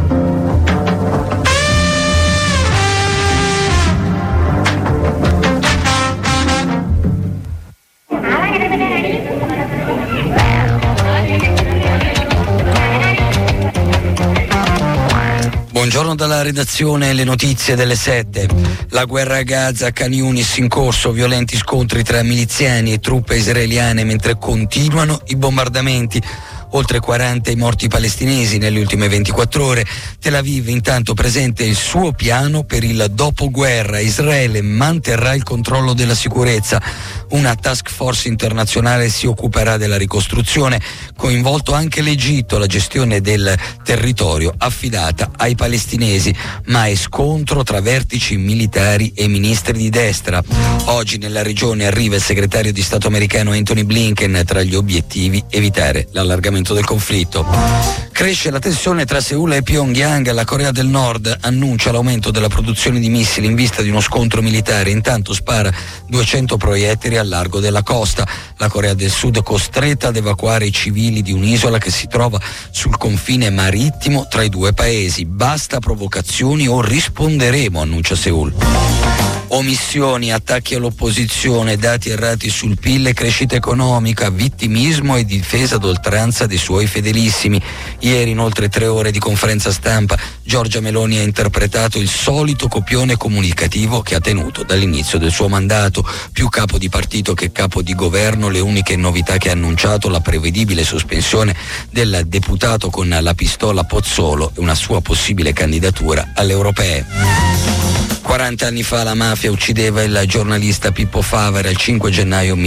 Buongiorno dalla redazione, le notizie delle 7. La guerra a Gaza, Khan Yunis in corso, violenti scontri tra miliziani e truppe israeliane mentre continuano i bombardamenti. Oltre 40 i morti palestinesi nelle ultime 24 ore. Tel Aviv intanto presenta il suo piano per il dopoguerra. Israele manterrà il controllo della sicurezza. Una task force internazionale si occuperà della ricostruzione, coinvolto anche l'Egitto. La gestione del territorio affidata ai palestinesi, ma è scontro tra vertici militari e ministri di destra. Oggi nella regione arriva il segretario di Stato americano Anthony Blinken, tra gli obiettivi evitare l'allargamento del conflitto. Cresce la tensione tra Seul e Pyongyang. La Corea del Nord annuncia l'aumento della produzione di missili in vista di uno scontro militare, intanto spara 200 proiettili al largo della costa. La Corea del Sud costretta ad evacuare i civili di un'isola che si trova sul confine marittimo tra i due paesi. Basta provocazioni o risponderemo, annuncia Seul. Omissioni, attacchi all'opposizione, dati errati sul PIL e crescita economica, vittimismo e difesa d'oltranza dei suoi fedelissimi. Ieri, in oltre 3 ore di conferenza stampa, Giorgia Meloni ha interpretato il solito copione comunicativo che ha tenuto dall'inizio del suo mandato. Più capo di partito che capo di governo, le uniche novità che ha annunciato: la prevedibile sospensione del deputato con la pistola Pozzolo e una sua possibile candidatura alle europee. 40 anni fa la mafia uccideva il giornalista Pippo Favara il 5 gennaio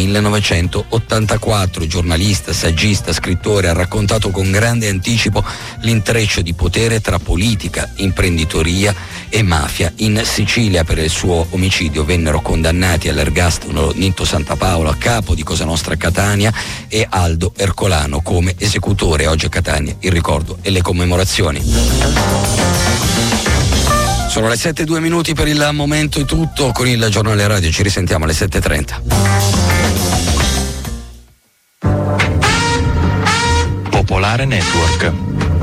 1984. Giornalista, saggista, scrittore, ha raccontato con grande anticipo l'intreccio di potere tra politica, imprenditoria e mafia. In Sicilia per il suo omicidio vennero condannati all'ergastolo Nitto Santapaolo, capo di Cosa Nostra Catania, e Aldo Ercolano come esecutore. Oggi a Catania il ricordo e le commemorazioni. Sono le 7:02 per il momento, è tutto con il giornale radio. Ci risentiamo alle 7:30. Popolare Network.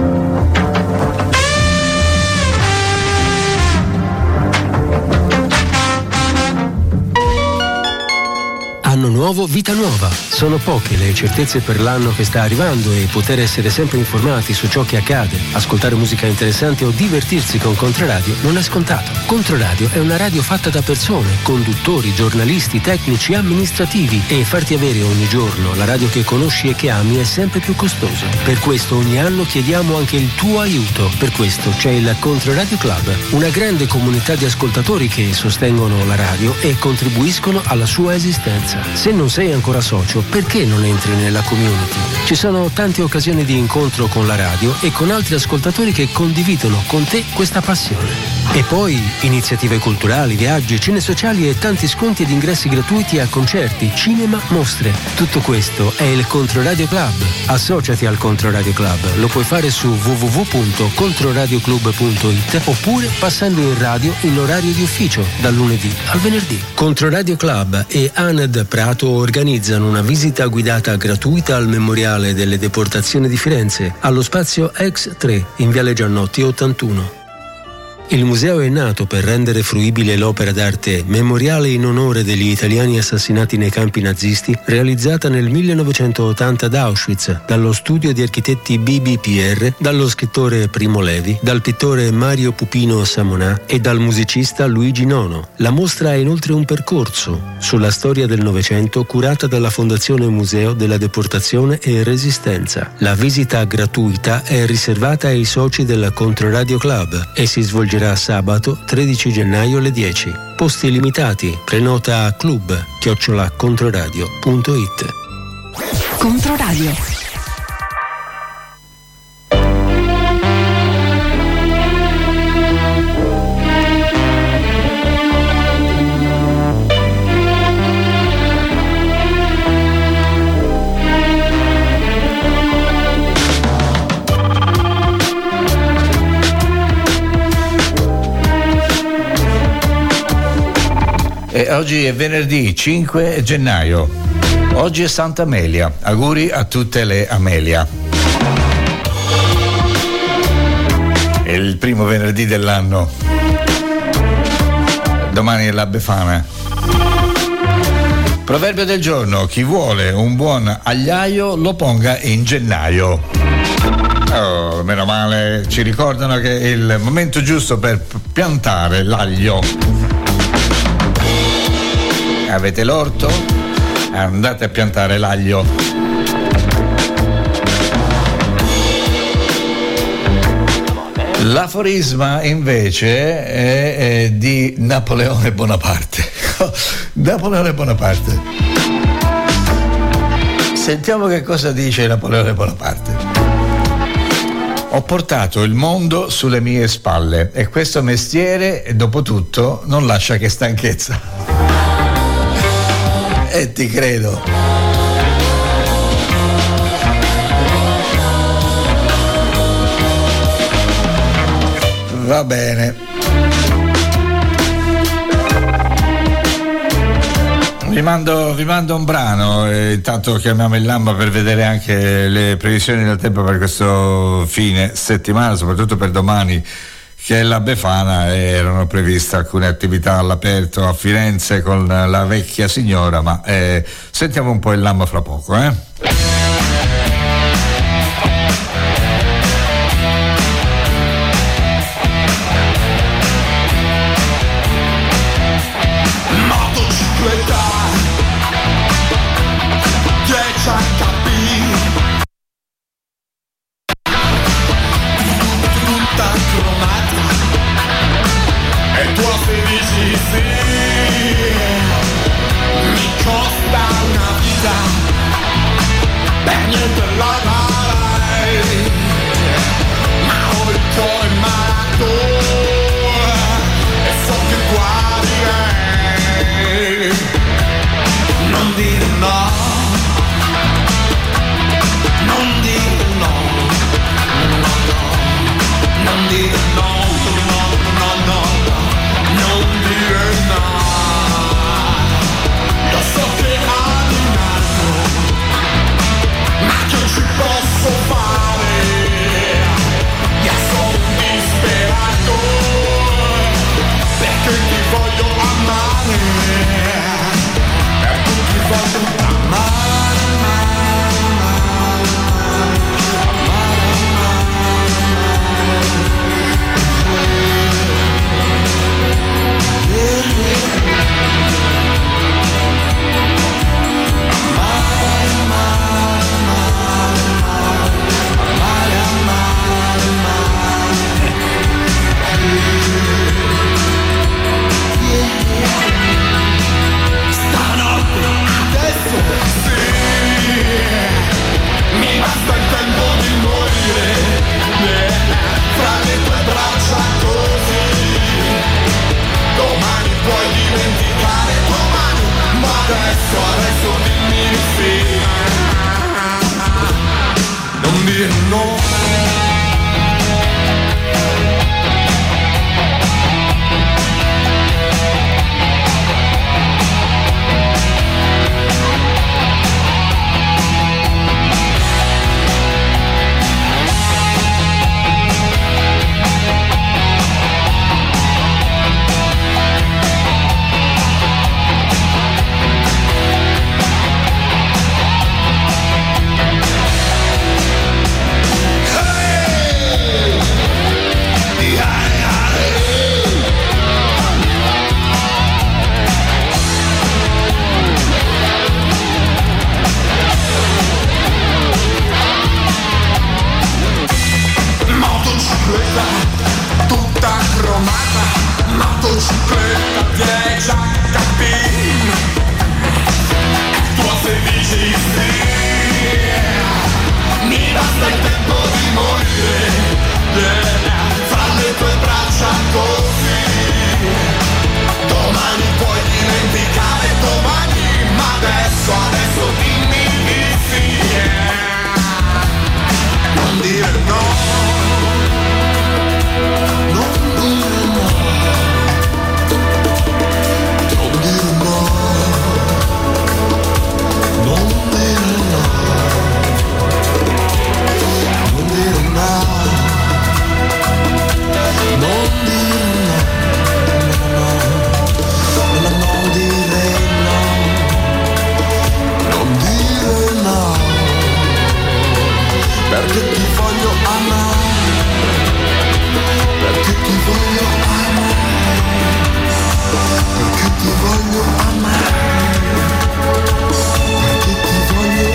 nuovo Vita Nuova. Sono poche le certezze per l'anno che sta arrivando e poter essere sempre informati su ciò che accade, ascoltare musica interessante o divertirsi con Controradio non è scontato. Controradio è una radio fatta da persone, conduttori, giornalisti, tecnici, amministrativi, e farti avere ogni giorno la radio che conosci e che ami è sempre più costoso. Per questo ogni anno chiediamo anche il tuo aiuto. Per questo c'è il Controradio Club, una grande comunità di ascoltatori che sostengono la radio e contribuiscono alla sua esistenza. Se non sei ancora socio, perché non entri nella community? Ci sono tante occasioni di incontro con la radio e con altri ascoltatori che condividono con te questa passione. E poi iniziative culturali, viaggi, cene sociali e tanti sconti ed ingressi gratuiti a concerti, cinema, mostre. Tutto questo è il Controradio Club. Associati al Controradio Club. Lo puoi fare su www.controradioclub.it oppure passando in radio in orario di ufficio dal lunedì al venerdì. Controradio Club e ANED Prato organizzano una visita guidata gratuita al Memoriale delle Deportazioni di Firenze, allo spazio X3 in Viale Giannotti 81. Il museo è nato per rendere fruibile l'opera d'arte Memoriale in onore degli italiani assassinati nei campi nazisti, realizzata nel 1980 ad Auschwitz dallo studio di architetti BBPR, dallo scrittore Primo Levi, dal pittore Mario Pupino Samonà e dal musicista Luigi Nono. La mostra ha inoltre un percorso sulla storia del Novecento curata dalla Fondazione Museo della Deportazione e Resistenza. La visita gratuita è riservata ai soci del Controradio Club e si svolgerà sabato 13 gennaio alle 10. Posti limitati. Prenota a club@controradio.it. Controradio. E oggi è venerdì 5 gennaio. Oggi è Santa Amelia. Auguri a tutte le Amelia. È il primo venerdì dell'anno. Domani è la Befana. Proverbio del giorno: chi vuole un buon agliaio lo ponga in gennaio. Oh, meno male, ci ricordano che è il momento giusto per piantare l'aglio. Avete l'orto? Andate a piantare l'aglio. L'aforisma invece è di Napoleone Bonaparte. Napoleone Bonaparte. Sentiamo che cosa dice Napoleone Bonaparte. Ho portato il mondo sulle mie spalle e questo mestiere, dopo tutto, non lascia che stanchezza. E ti credo. Va bene. Vi mando un brano e intanto chiamiamo il Lamba per vedere anche le previsioni del tempo per questo fine settimana, soprattutto per domani, che è la Befana. Erano previste alcune attività all'aperto a Firenze con la vecchia signora, ma sentiamo un po' il Lamba fra poco, Motocicletta 10 HP tutta cromata e tua felicità mi costa una vita per niente la darei, ma ho il cuore malato e so che guarirei. Non dire no, non dire no, no, no, non dire no, no, no, no, no, non dire no. Io so che hai un altro, ma che ci posso fare? Io sono disperato, perché ti voglio amare, per cui ti voglio Mi basta il tempo di morire fra le tue braccia così. Domani puoi dimenticare domani, ma adesso dimmi di sì. Non dire no, non dire no, non dire no, non dire no, non dire no, non dire no, non dire no, non dire no, perché ti voglio amare, perché ti voglio amare, perché ti voglio amare, perché ti voglio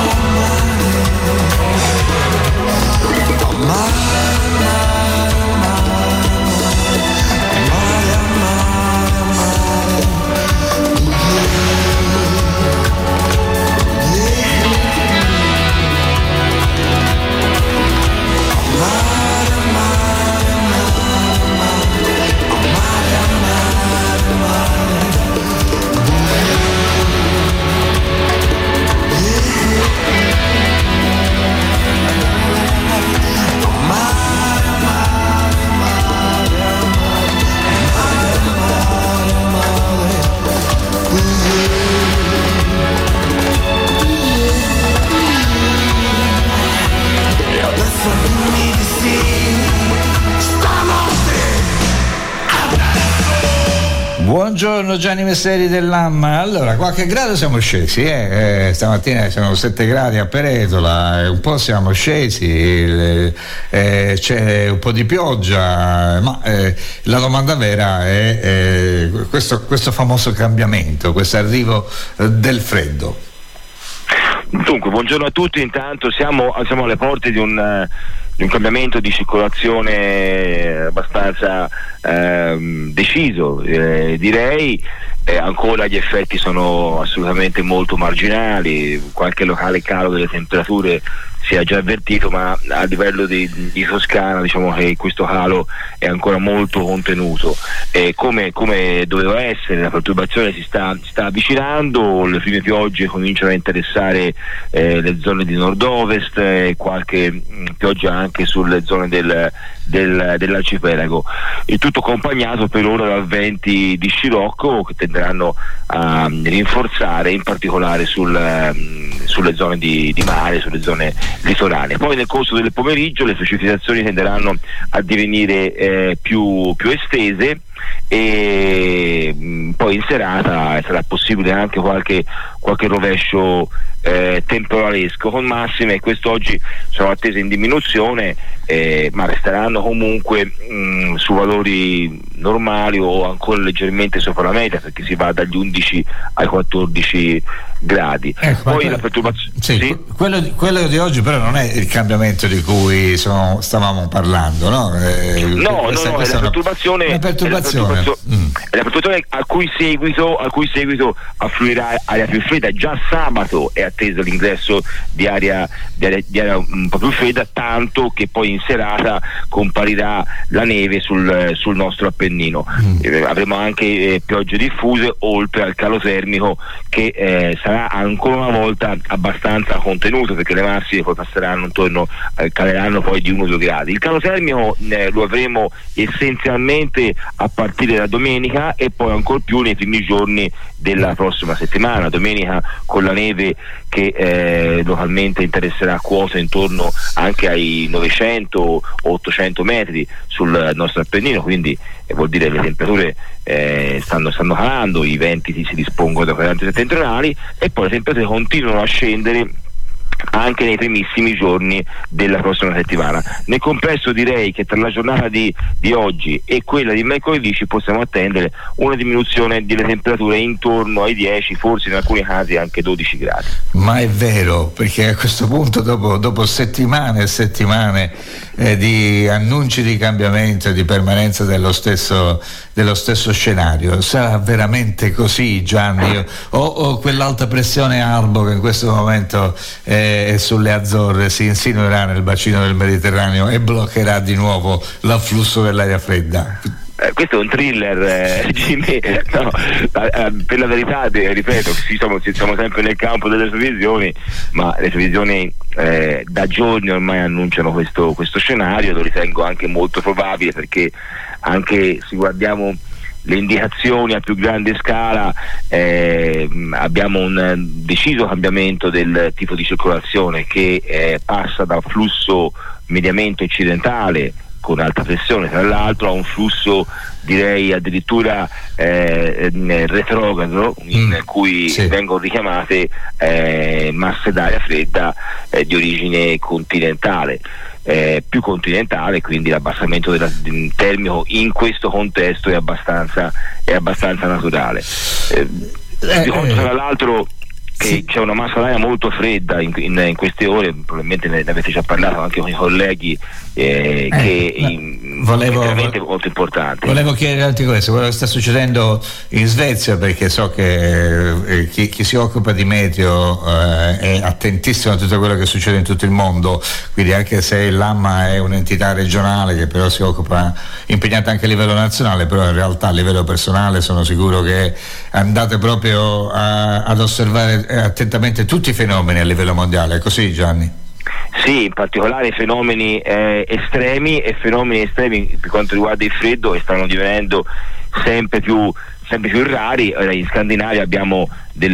Buongiorno Gianni Messeri dell'AM. Allora, qualche grado siamo scesi, stamattina sono 7 gradi a Peretola, un po' siamo scesi, c'è un po' di pioggia, ma la domanda vera è questo famoso cambiamento, questo arrivo del freddo. Dunque, buongiorno a tutti, intanto siamo alle porte di un cambiamento di circolazione abbastanza deciso, direi. Ancora gli effetti sono assolutamente molto marginali, qualche locale calo delle temperature si è già avvertito, ma a livello di Toscana diciamo che questo calo è ancora molto contenuto, come doveva essere. La perturbazione si sta avvicinando, le prime piogge cominciano a interessare le zone di nord-ovest, qualche pioggia anche sulle zone dell'arcipelago, il tutto accompagnato per ora da venti di scirocco che tenderanno a rinforzare in particolare sulle zone di mare, sulle zone litorali. Poi nel corso del pomeriggio le precipitazioni tenderanno a divenire più estese, e poi in serata sarà possibile anche qualche rovescio temporalesco con massime, quest'oggi sono attese in diminuzione, ma resteranno comunque su valori normali o ancora leggermente sopra la media, perché si va dagli 11 ai 14 gradi. Poi la perturbazione, sì? Quello di oggi però non è il cambiamento di cui stavamo parlando, no? È la perturbazione al cui seguito affluirà aria più fredda. Già sabato è atteso l'ingresso di aria un po' più fredda, tanto che poi in serata comparirà la neve sul nostro Appennino. Avremo anche piogge diffuse, oltre al calo termico che sarà ancora una volta abbastanza contenuto, perché le massime poi passeranno caleranno poi di 1-2 gradi. Il calo termico lo avremo essenzialmente a partire da domenica e poi ancor più nei primi giorni della prossima settimana. Domenica con la neve che localmente interesserà quote intorno anche ai 900 o 800 metri sul nostro Appennino, quindi vuol dire che le temperature stanno calando, i venti si dispongono da quadranti settentrionali, e poi le temperature continuano a scendere anche nei primissimi giorni della prossima settimana. Nel complesso direi che tra la giornata di oggi e quella di mercoledì ci possiamo attendere una diminuzione delle temperature intorno ai 10, forse in alcuni casi anche 12 gradi. Ma è vero, perché a questo punto dopo settimane e settimane di annunci di cambiamento e di permanenza dello stesso scenario, sarà veramente così, Gianni? O quell'alta pressione Arbo che in questo momento è sulle Azzorre si insinuerà nel bacino del Mediterraneo e bloccherà di nuovo l'afflusso dell'aria fredda? Questo è un thriller, Jimmy. No, per la verità, ripeto, siamo sempre nel campo delle previsioni, ma le previsioni da giorni ormai annunciano questo scenario. Lo ritengo anche molto probabile, perché anche se guardiamo le indicazioni a più grande scala, abbiamo un deciso cambiamento del tipo di circolazione che passa dal flusso mediamente occidentale con alta pressione, tra l'altro, a un flusso direi addirittura retrogrado, in cui vengono richiamate masse d'aria fredda di origine continentale, più continentale, quindi l'abbassamento del termico in questo contesto è abbastanza naturale. Vi conto tra l'altro che c'è una massa d'aria molto fredda in queste ore, probabilmente ne avete già parlato anche con i colleghi, che è veramente molto importante. Volevo chiederti questo, quello che sta succedendo in Svezia, perché so che chi si occupa di meteo è attentissimo a tutto quello che succede in tutto il mondo, quindi anche se l'AMMA è un'entità regionale che però si occupa, impegnata anche a livello nazionale, però in realtà a livello personale sono sicuro che andate proprio ad osservare attentamente tutti i fenomeni a livello mondiale, è così, Gianni? Sì, in particolare fenomeni estremi per quanto riguarda il freddo, che stanno divenendo sempre più rari. In Scandinavia abbiamo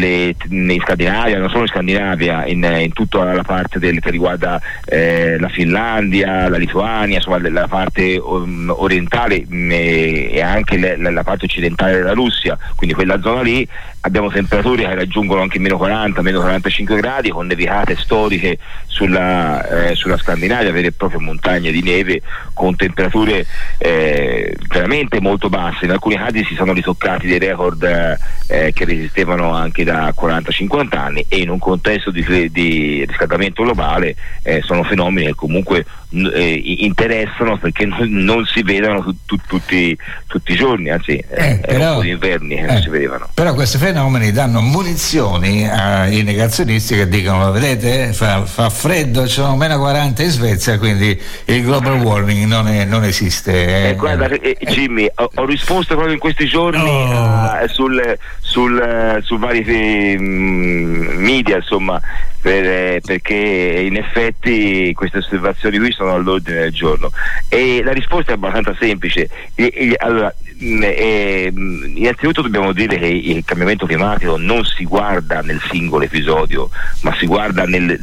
in Scandinavia, non solo in Scandinavia, in tutta la parte che riguarda la Finlandia, la Lituania, insomma la parte orientale e anche la parte occidentale della Russia, quindi quella zona lì, abbiamo temperature che raggiungono anche meno 40, meno 45 gradi, con nevicate storiche sulla Scandinavia, vere e proprie montagne di neve con temperature veramente molto basse. In alcuni casi si sono ritoccati dei record che resistevano anche da 40-50 anni, e in un contesto di riscaldamento globale sono fenomeni che comunque interessano, perché non si vedono tutti i giorni, anzi però, un po' di inverni che non si vedevano. Però questi fenomeni danno munizioni ai negazionisti che dicono: vedete, fa freddo, ci sono meno 40 in Svezia, quindi il global warming non esiste. Guarda, Jimmy, ho risposto proprio in questi giorni su vari media, insomma, perché in effetti queste osservazioni qui sono all'ordine del giorno, e la risposta è abbastanza semplice. Allora, innanzitutto dobbiamo dire che il cambiamento climatico non si guarda nel singolo episodio, ma si guarda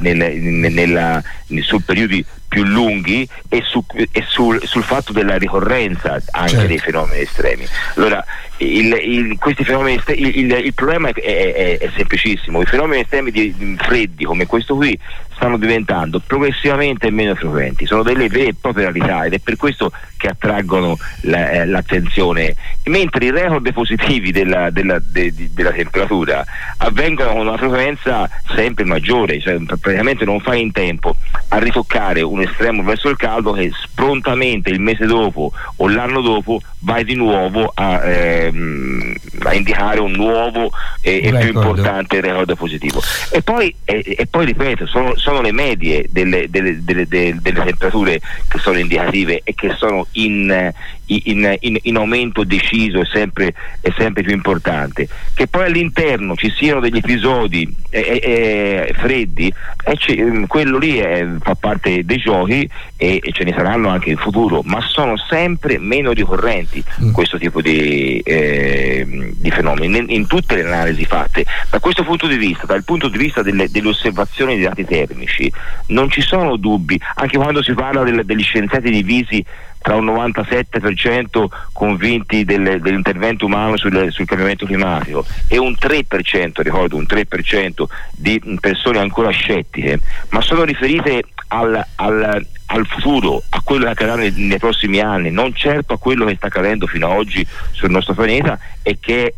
su periodi più lunghi e sul fatto della ricorrenza anche dei fenomeni estremi. Allora, questi fenomeni il problema è semplicissimo. I fenomeni estremi freddi come questo qui stanno diventando progressivamente meno frequenti, sono delle vere e proprie rarità, ed è per questo che attraggono l'attenzione, mentre i record positivi della temperatura avvengono con una frequenza sempre maggiore, cioè praticamente non fai in tempo a ritoccare un estremo verso il caldo che prontamente il mese dopo o l'anno dopo vai di nuovo a indicare un nuovo e più importante record positivo. E poi ripeto, sono le medie delle temperature che sono indicative e che sono in aumento deciso e sempre più importante. Che poi all'interno ci siano degli episodi freddi, quello lì fa parte dei giochi giochi e ce ne saranno anche in futuro, ma sono sempre meno ricorrenti questo tipo di fenomeni in tutte le analisi fatte. Da questo punto di vista, dal punto di vista delle osservazioni dei dati termici, non ci sono dubbi, anche quando si parla degli scienziati divisi tra un 97% convinti dell'intervento umano sul cambiamento climatico e un 3%, ricordo, un 3% di persone ancora scettiche, ma sono riferite al futuro, a quello che accadrà nei prossimi anni, non certo a quello che sta accadendo fino ad oggi sul nostro pianeta e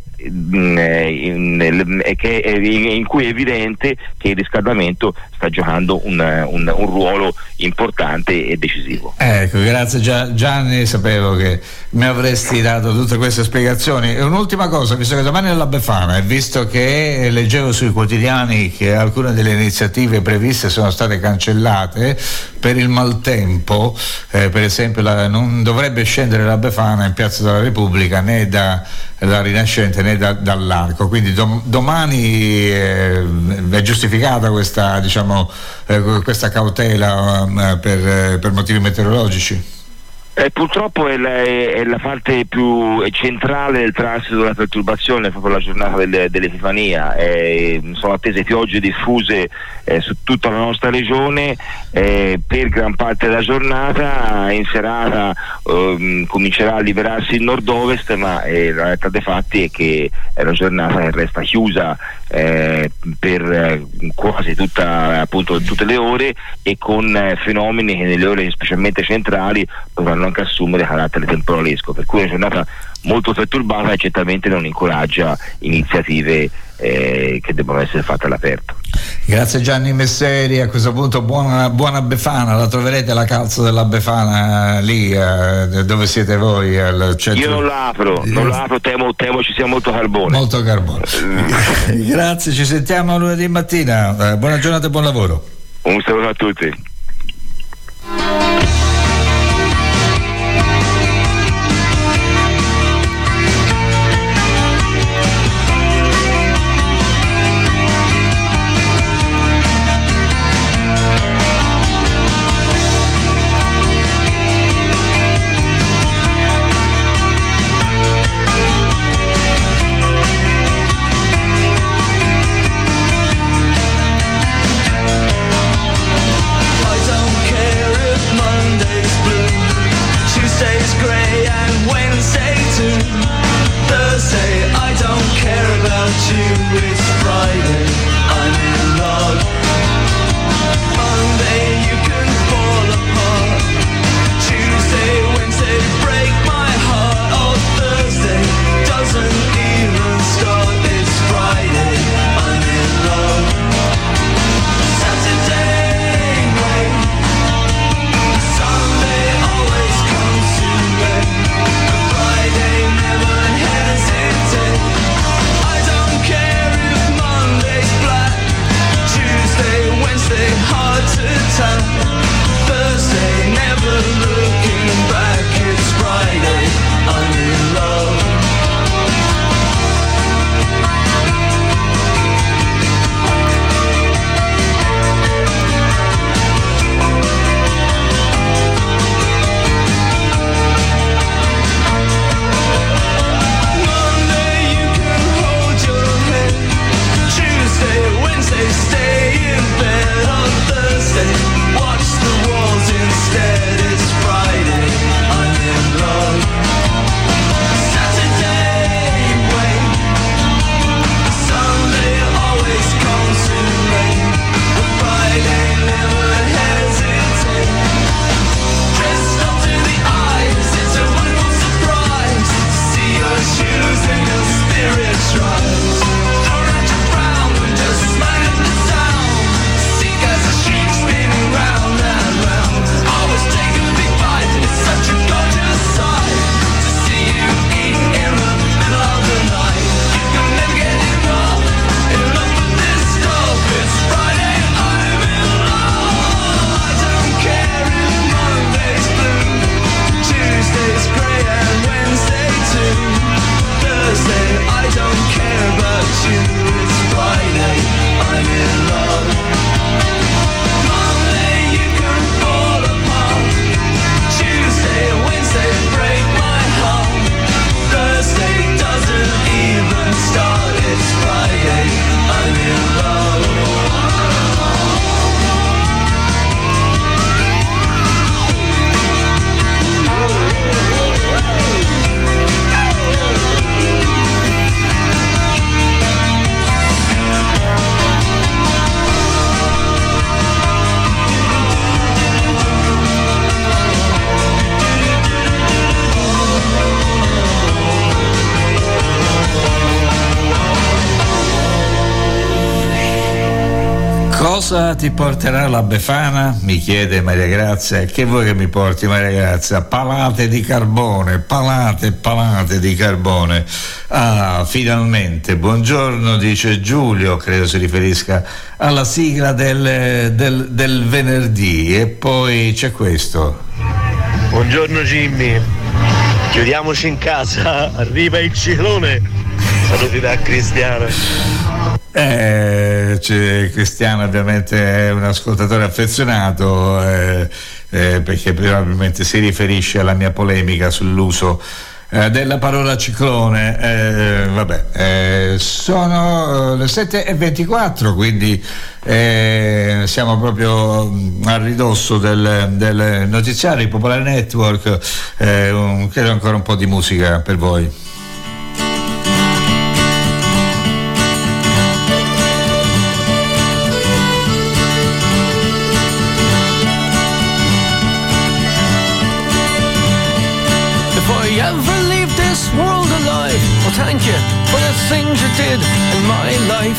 in cui è evidente che il riscaldamento sta giocando un ruolo importante e decisivo. Ecco, grazie Gianni, sapevo che mi avresti dato tutte queste spiegazioni. E un'ultima cosa, visto che domani è la Befana e visto che leggevo sui quotidiani che alcune delle iniziative previste sono state cancellate per il maltempo, per esempio non dovrebbe scendere la Befana in Piazza della Repubblica né dalla Rinascente né dall'Arco, quindi domani è giustificata questa cautela per motivi meteorologici? Purtroppo è la parte più centrale del transito della perturbazione, proprio la giornata dell'Epifania. Sono attese piogge diffuse su tutta la nostra regione per gran parte della giornata. In serata comincerà a liberarsi il nord-ovest, ma la realtà dei fatti è che è una giornata che resta chiusa per quasi tutte le ore, e con fenomeni che nelle ore specialmente centrali potranno anche assumere carattere temporalesco, per cui è una giornata molto perturbata e certamente non incoraggia iniziative che devono essere fatte all'aperto. Grazie Gianni Messeri, a questo punto buona Befana, la troverete la calza della Befana lì dove siete voi al centro? Io non la apro, temo ci sia molto carbone. Grazie, ci sentiamo lunedì mattina, buona giornata e buon lavoro. Un saluto a tutti. Watch Cosa ti porterà la Befana? Mi chiede Maria Grazia. Che vuoi che mi porti, Maria Grazia? Palate di carbone, palate di carbone. Ah, finalmente. Buongiorno, dice Giulio, credo si riferisca alla sigla del venerdì. E poi c'è questo. Buongiorno Jimmy, chiudiamoci in casa, arriva il ciclone. Saluti da Cristiano. Cristiano ovviamente è un ascoltatore affezionato, perché probabilmente si riferisce alla mia polemica sull'uso della parola ciclone. Sono le 7:24, quindi siamo proprio a ridosso del notiziario Popolare Network. Chiedo ancora un po' di musica per voi. Oh, thank you for the things you did in my life.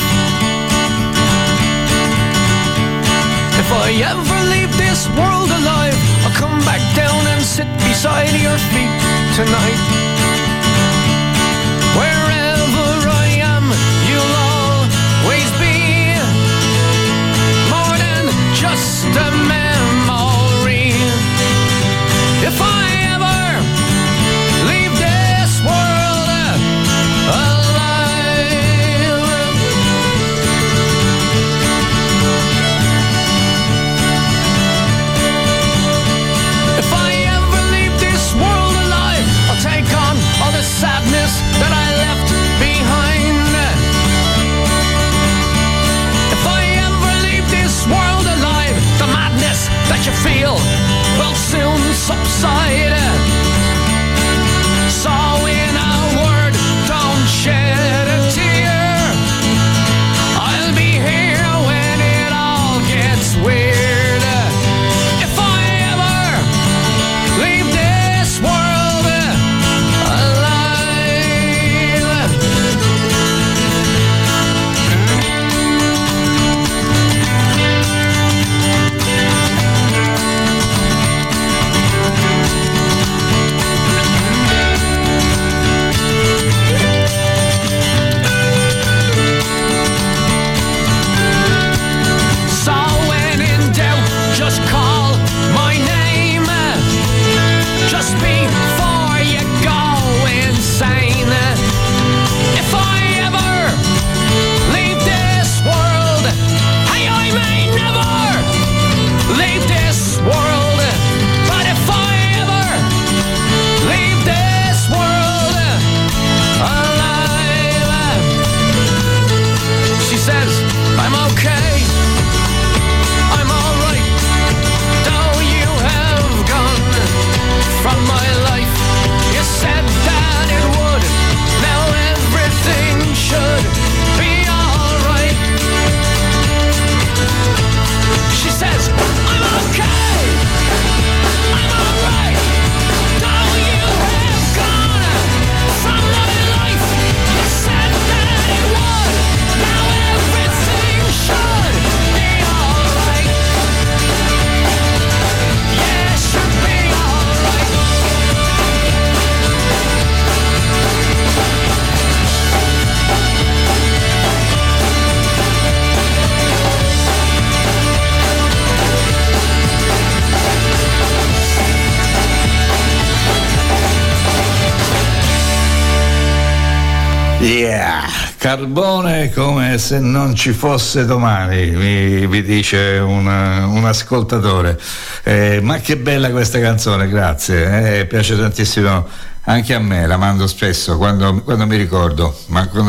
If I ever leave this world alive, I'll come back down and sit beside your feet tonight. Wherever I am, you'll always be more than just a memory. If I sadness that I left behind. If I ever leave this world alive, the madness that you feel will soon subside. So in a word, don't shed a tear. I'll be here when it all gets weird. If I ever leave this world Carbone come se non ci fosse domani, mi dice un ascoltatore. Ma che bella questa canzone, grazie, piace tantissimo anche a me, la mando spesso quando mi ricordo,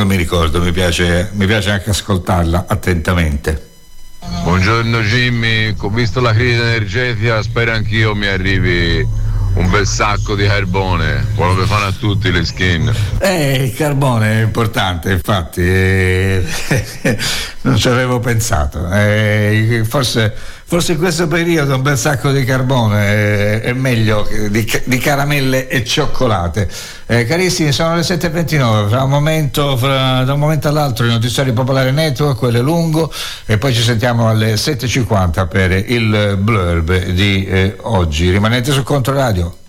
mi piace anche ascoltarla attentamente. Buongiorno Jimmy, ho visto la crisi energetica, spero anch'io mi arrivi un bel sacco di carbone, quello che fanno a tutti le skin. Il carbone è importante, infatti. Non ci avevo pensato. Forse in questo periodo un bel sacco di carbone è meglio di caramelle e cioccolate. Carissimi, sono le 7:29. Da un momento all'altro il Notiziario Popolare Network, quello è lungo, e poi ci sentiamo alle 7:50 per il blurb di oggi. Rimanete su Controradio.